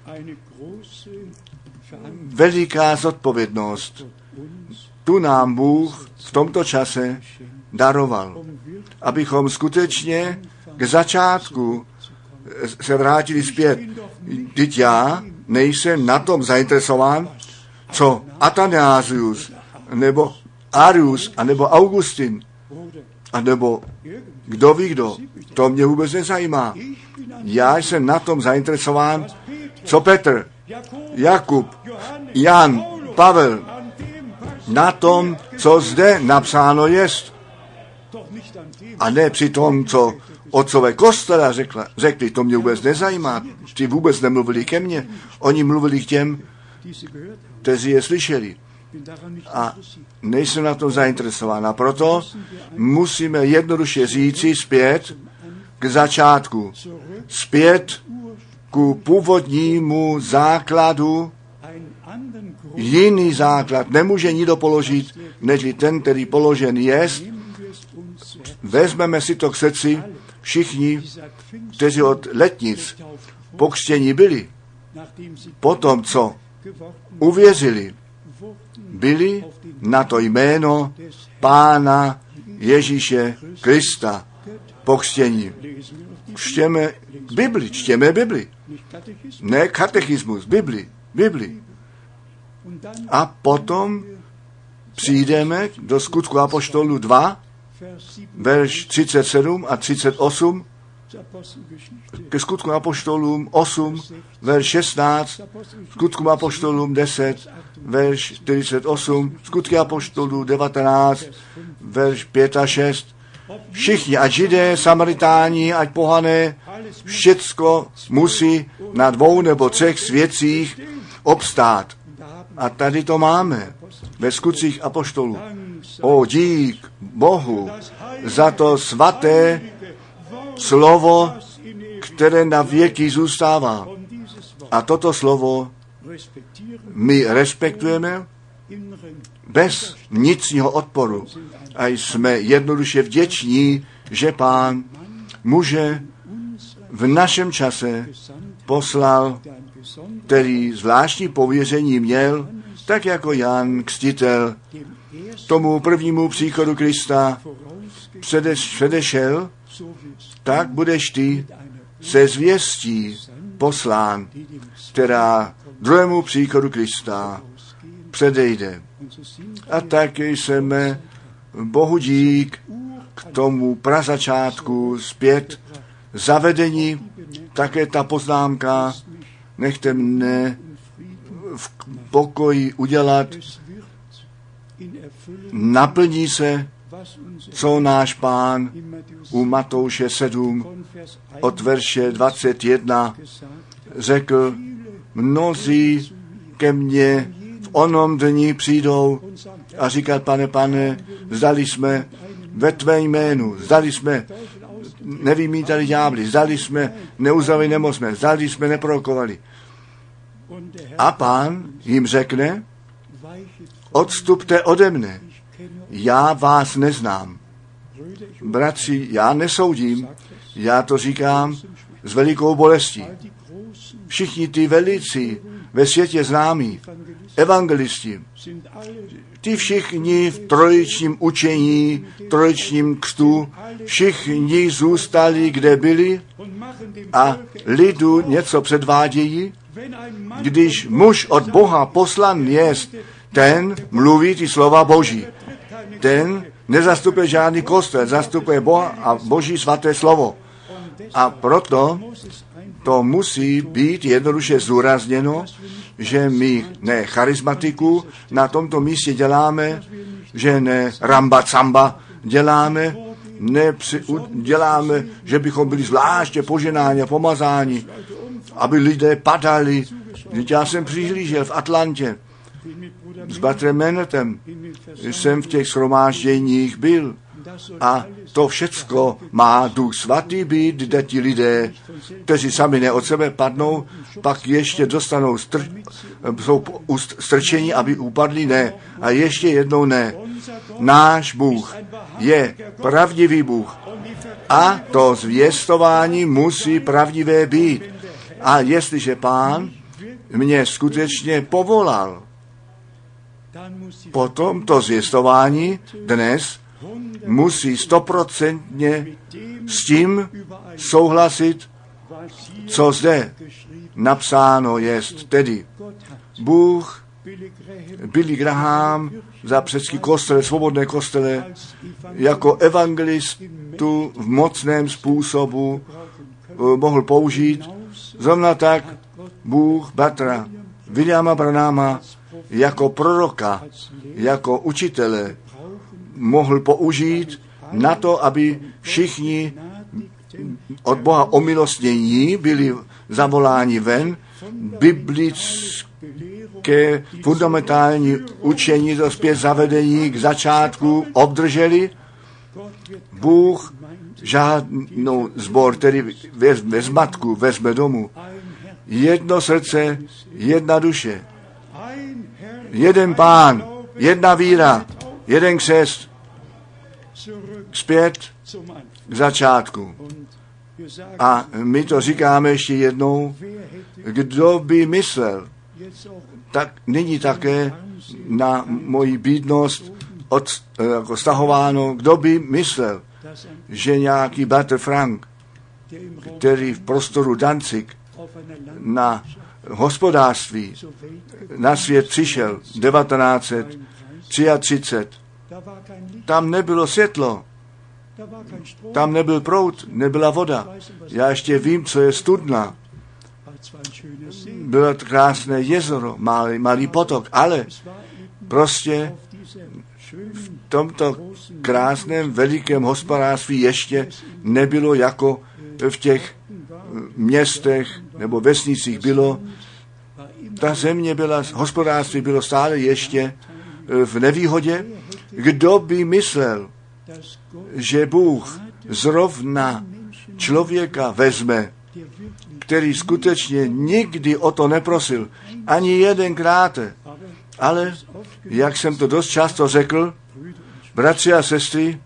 Veliká zodpovědnost. Tu nám Bůh v tomto čase daroval, abychom skutečně k začátku se vrátili zpět. Vždyť já nejsem na tom zainteresován, co Athanasius, nebo Arius, anebo Augustin, anebo kdo ví kdo. To mě vůbec nezajímá. Já jsem na tom zainteresován, co Petr, Jakub, Jan, Pavel, na tom, co zde napsáno jest. A ne při tom, co otcové kostela řekli, to mě vůbec nezajímá. Ti vůbec nemluvili ke mně, oni mluvili k těm, kteří je slyšeli. A nejsem na tom zainteresován. A proto musíme jednoduše říci zpět k začátku. Zpět ku původnímu základu. Jiný základ nemůže nikdo položit, než ten, který položen jest. Vezmeme si to k srdci všichni, kteří od letnic pokřtění byli, potom, co uvěřili, byli na to jméno Pána Ježíše Krista pokřtění. Čtěme Bibli. Ne katechismus, Bibli. A potom přijdeme do Skutku apoštolů 2, verš 37 a 38, ke Skutku apoštolům 8, verš 16, Skutku apoštolům 10, verš 48, Skutky apoštolů 19, verš 5 a 6. Všichni, ať Židé, Samaritáni, ať pohané, všecko musí na 2 nebo 3 svědcích obstát. A tady to máme ve Skutcích apoštolů. O dík Bohu za to svaté slovo, které na věky zůstává. A toto slovo my respektujeme bez vnitřního odporu. A jsme jednoduše vděční, že Pán muže v našem čase poslal, který zvláštní pověření měl, tak jako Jan Křtitel tomu prvnímu příchodu Krista předešel, tak budeš ty se zvěstí poslán, která druhému příchodu Krista předejde. A tak jsme Bohu dík k tomu prazačátku zpět zavedení, také ta poznámka, nechte mne v pokoji udělat, naplní se, co náš Pán u Matouše 7 od verše 21 řekl, mnozí ke mně v onom dni přijdou a říkat, pane, zdali jsme ve tvé jménu, zdali jsme nevymítali ďábly, zdali jsme neuzdravili nemocné, zdali jsme neprorokovali. A Pán jim řekne, odstupte ode mne, já vás neznám. Bratři, já nesoudím, já to říkám s velikou bolestí. Všichni ty velici ve světě známí, evangelisti, ty všichni v trojičním učení, trojičním křtu, všichni zůstali, kde byli a lidu něco předvádějí. Když muž od Boha poslan jest, ten mluví ty slova Boží. Ten nezastupuje žádný kostel, zastupuje Boha a Boží svaté slovo. A proto to musí být jednoduše zdůrazněno, že my ne charismatiku na tomto místě děláme, že ne ramba camba děláme, děláme, že bychom byli zvláště poženáni a pomazáni, aby lidé padali. Já jsem přihlížel v Atlantě s bratrem Menetem, jsem v těch shromážděních byl a to všecko má Duch Svatý být, kde ti lidé, kteří sami ne od sebe padnou, pak ještě dostanou, jsou strčení, aby upadli, ne. A ještě jednou ne. Náš Bůh je pravdivý Bůh a to zvěstování musí pravdivé být. A jestliže Pán mě skutečně povolal, potom to zvěstování dnes musí 100% s tím souhlasit, co zde napsáno jest. Tedy Bůh, Billy Graham za předský kostele, svobodné kostele, jako evangelistu v mocném způsobu mohl použít. Zrovna tak Bůh bratra Williama Branhama jako proroka, jako učitele mohl použít na to, aby všichni od Boha omilostnění byli zavoláni ven, ke fundamentální učení, to zpět zavedení k začátku obdrželi. Bůh žádnou sbor, tedy ve zmatku vezme domů. Jedno srdce, jedna duše. Jeden Pán, jedna víra, jeden křest. Zpět k začátku. A my to říkáme ještě jednou, kdo by myslel, tak nyní také na moji bídnost jako stahováno, kdo by myslel, že nějaký bratr Frank, který v prostoru Danzig na hospodářství na svět přišel 1933, tam nebylo světlo, tam nebyl proud, nebyla voda. Já ještě vím, co je studna. Bylo krásné jezero, malý potok, ale prostě v tomto krásném, velikém hospodářství ještě nebylo jako v těch městech nebo vesnicích bylo. Ta země byla, hospodářství bylo stále ještě v nevýhodě. Kdo by myslel, že Bůh zrovna člověka vezme, který skutečně nikdy o to neprosil, ani jedenkrát. Ale, jak jsem to dost často řekl, bratři a sestry,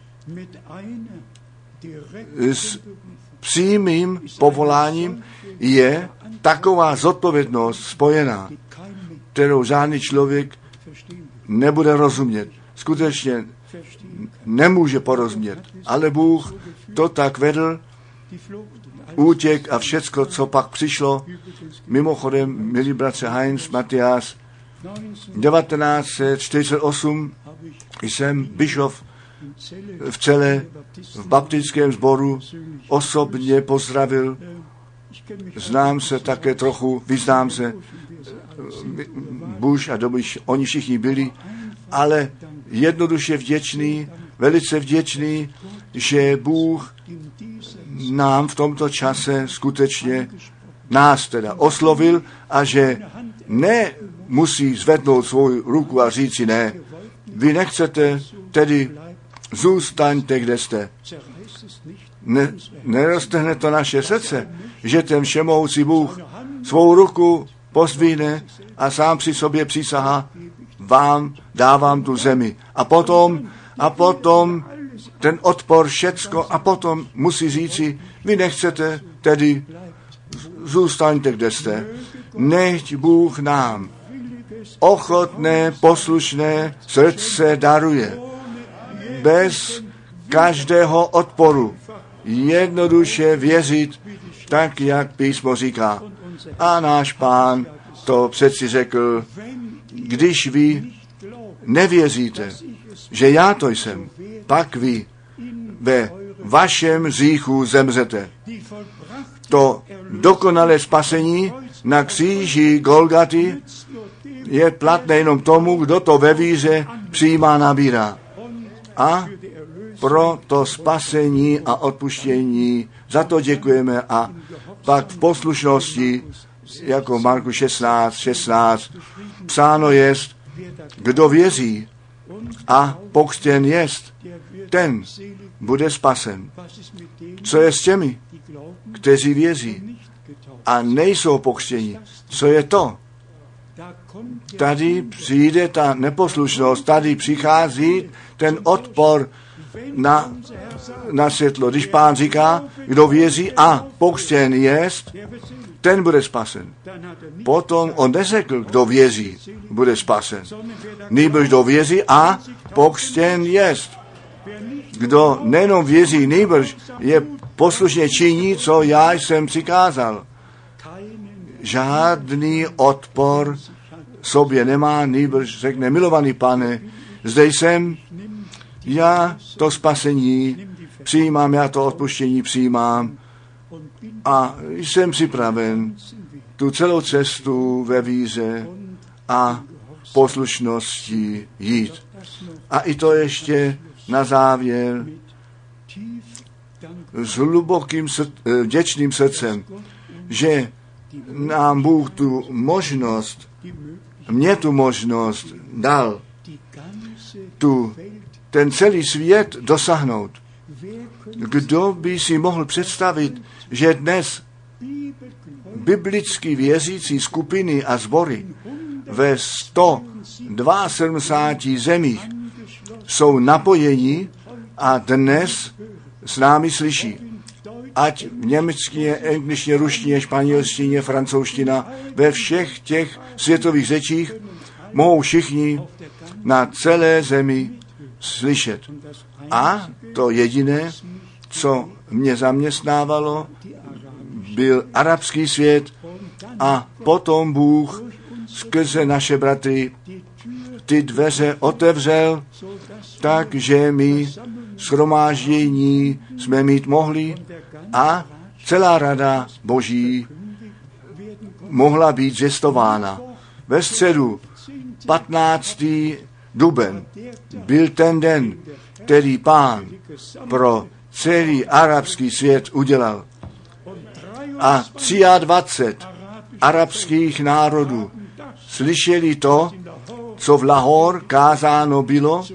s přímým povoláním je taková zodpovědnost spojená, kterou žádný člověk nebude rozumět. Skutečně nemůže porozumět. Ale Bůh to tak vedl, útěk a všecko, co pak přišlo. Mimochodem, milí bratře Heinz, Matias, 1948 jsem bišov v Celle v baptickém sboru osobně pozdravil. Znám se také trochu, vyznám se, Bush a Dobiš, oni všichni byli, ale jednoduše vděčný, velice vděčný, že Bůh nám v tomto čase skutečně nás teda oslovil a že ne musí zvednout svou ruku a říci ne. Vy nechcete, tedy zůstaňte, kde jste. Neroztrhne to naše srdce, že ten všemohoucí Bůh svou ruku pozdvihne a sám při sobě přísahá, vám dávám tu zemi. A potom ten odpor, všecko, a potom musí říci, vy nechcete, tedy zůstaňte, kde jste. Nechť Bůh nám ochotné, poslušné srdce daruje. Bez každého odporu. Jednoduše věřit, tak jak písmo říká. A náš Pán to přeci řekl, když vy nevěříte, že já to jsem, pak vy ve vašem hříchu zemřete. To dokonalé spasení na kříži Golgaty je platné jenom tomu, kdo to ve víře přijímá, nabírá. A pro to spasení a odpuštění za to děkujeme a pak v poslušnosti, jako v Marku 16, psáno jest, kdo věří a pokřtěn jest, ten bude spasen. Co je s těmi, kteří věří a nejsou pokřtěni? Co je to? Tady přijde ta neposlušnost, tady přichází ten odpor na světlo. Když Pán říká, kdo věří a pokřtěn jest, ten bude spasen. Potom on neřekl, kdo věří, bude spasen. Nýbrž kdo věří a pokřtěn jest. Kdo nejenom věří, nýbrž je poslušně činí, co já jsem přikázal. Žádný odpor sobě nemá, nýbrž řekne, milovaný Pane, zde jsem, já to spasení přijímám, já to odpuštění přijímám a jsem připraven tu celou cestu ve víře a poslušnosti jít. A i to ještě na závěr s hlubokým vděčným srdcem, že nám Bůh tu možnost mě tu možnost dal ten celý svět dosáhnout. Kdo by si mohl představit, že dnes biblicky věřící skupiny a sbory ve 172 zemích jsou napojeni a dnes s námi slyší. Ať v němčině, angličtině, ruštině, španělštině, francouzština, ve všech těch světových řečích mohou všichni na celé zemi slyšet. A to jediné, co mě zaměstnávalo, byl arabský svět a potom Bůh skrze naše bratry ty dveře otevřel, takže my shromáždění jsme mít mohli a celá rada Boží mohla být zjistována. Ve středu 15. duben byl ten den, který Pán pro celý arabský svět udělal. A 23 arabských národů slyšeli to, co v Lahore kázáno bylo.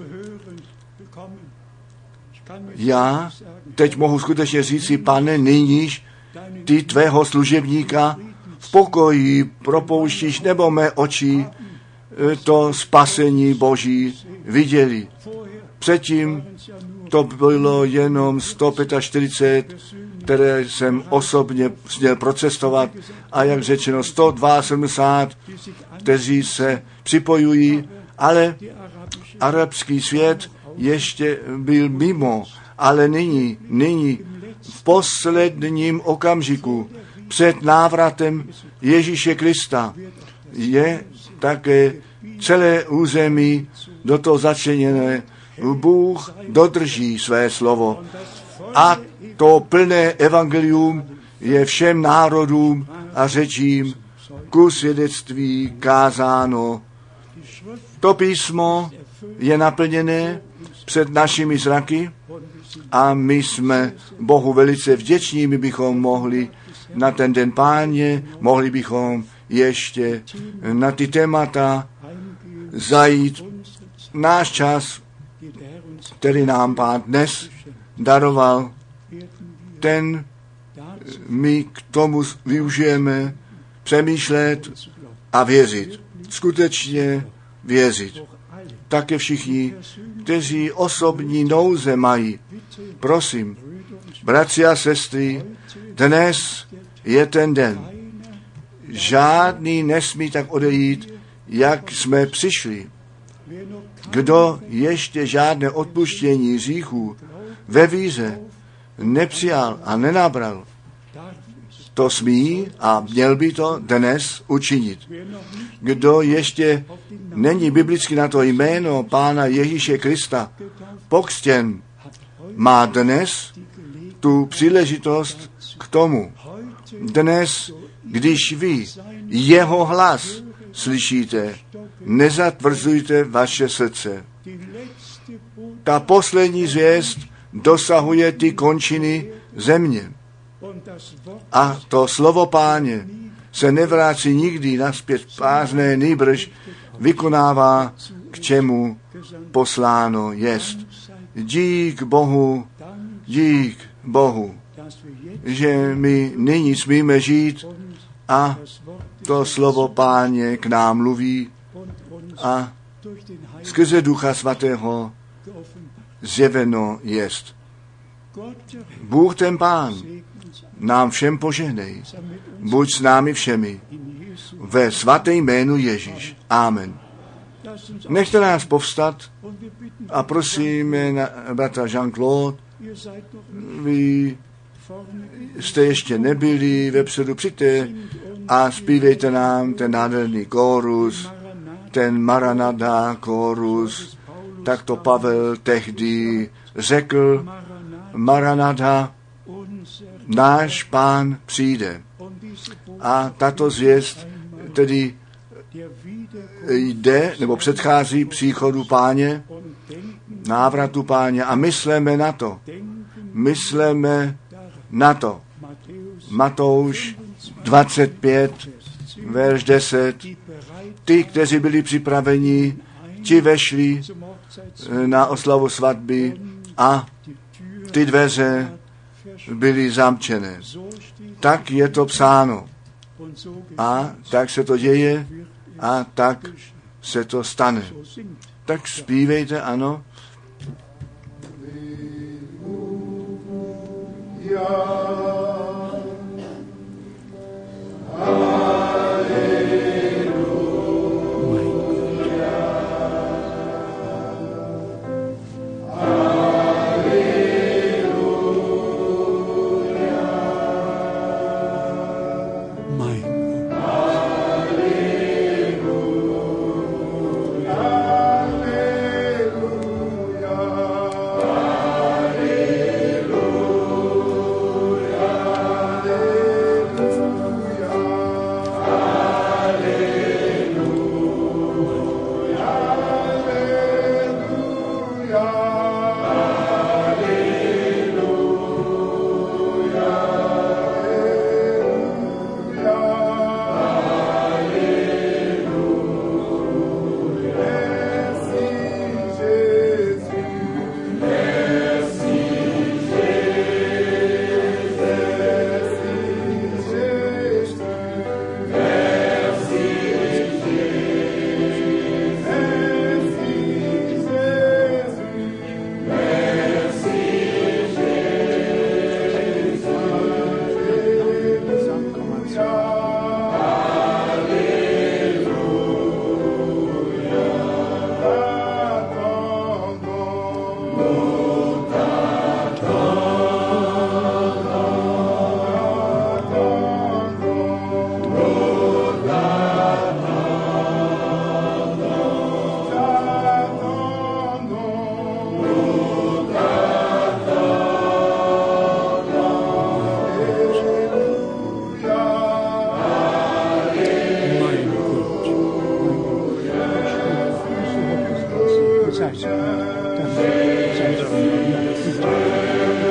Já teď mohu skutečně říci, Pane, nyníž ty tvého služebníka v pokoji propouštíš, nebo mé oči to spasení Boží viděli. Předtím to bylo jenom 145, které jsem osobně směl procestovat a jak řečeno 172, kteří se připojují, ale arabský svět ještě byl mimo, ale nyní v posledním okamžiku před návratem Ježíše Krista je také celé území do toho začleněné. Bůh dodrží své slovo a to plné evangelium je všem národům a řečím ku svědectví kázáno. To písmo je naplněné před našimi zraky a my jsme Bohu velice vděční, my bychom mohli na ten den Páně, mohli bychom ještě na ty témata zajít. Náš čas, který nám Pán dnes daroval, ten my k tomu využijeme přemýšlet a věřit. Skutečně věřit. Také všichni, kteří osobní nouze mají. Prosím, bratři a sestry, dnes je ten den. Žádný nesmí tak odejít, jak jsme přišli. Kdo ještě žádné odpuštění hříchů ve víře nepřijal a nenabral, to smí a měl by to dnes učinit. Kdo ještě není biblicky na to jméno Pána Ježíše Krista pokřtěn, má dnes tu příležitost k tomu. Dnes, když vy jeho hlas slyšíte, nezatvrzujte vaše srdce. Ta poslední zvěst dosahuje ty končiny země. A to slovo Páně se nevrácí nikdy nazpět prázdné, nýbrž vykonává, k čemu posláno jest. Dík Bohu, že my nyní smíme žít a to slovo Páně k nám mluví a skrze Ducha Svatého zjeveno jest. Bůh ten Pán nám všem požehnej. Buď s námi všemi. Ve svaté jménu Ježíš. Amen. Nechte nás povstat a prosíme bratra Jean-Claude, vy jste ještě nebyli vepředu, přijďte a zpívejte nám ten nádherný kórus, ten Maranatha kórus. Tak to Pavel tehdy řekl, Maranatha, náš Pán přijde. A tato zvěst tedy jde, nebo předchází příchodu Páně, návratu Páně a myslíme na to. Matouš 25, verš 10, ty, kteří byli připraveni, ti vešli na oslavu svatby a ty dveře byly zamčené. Tak je to psáno. A tak se to děje a tak se to stane. Tak zpívejte, ano. Dann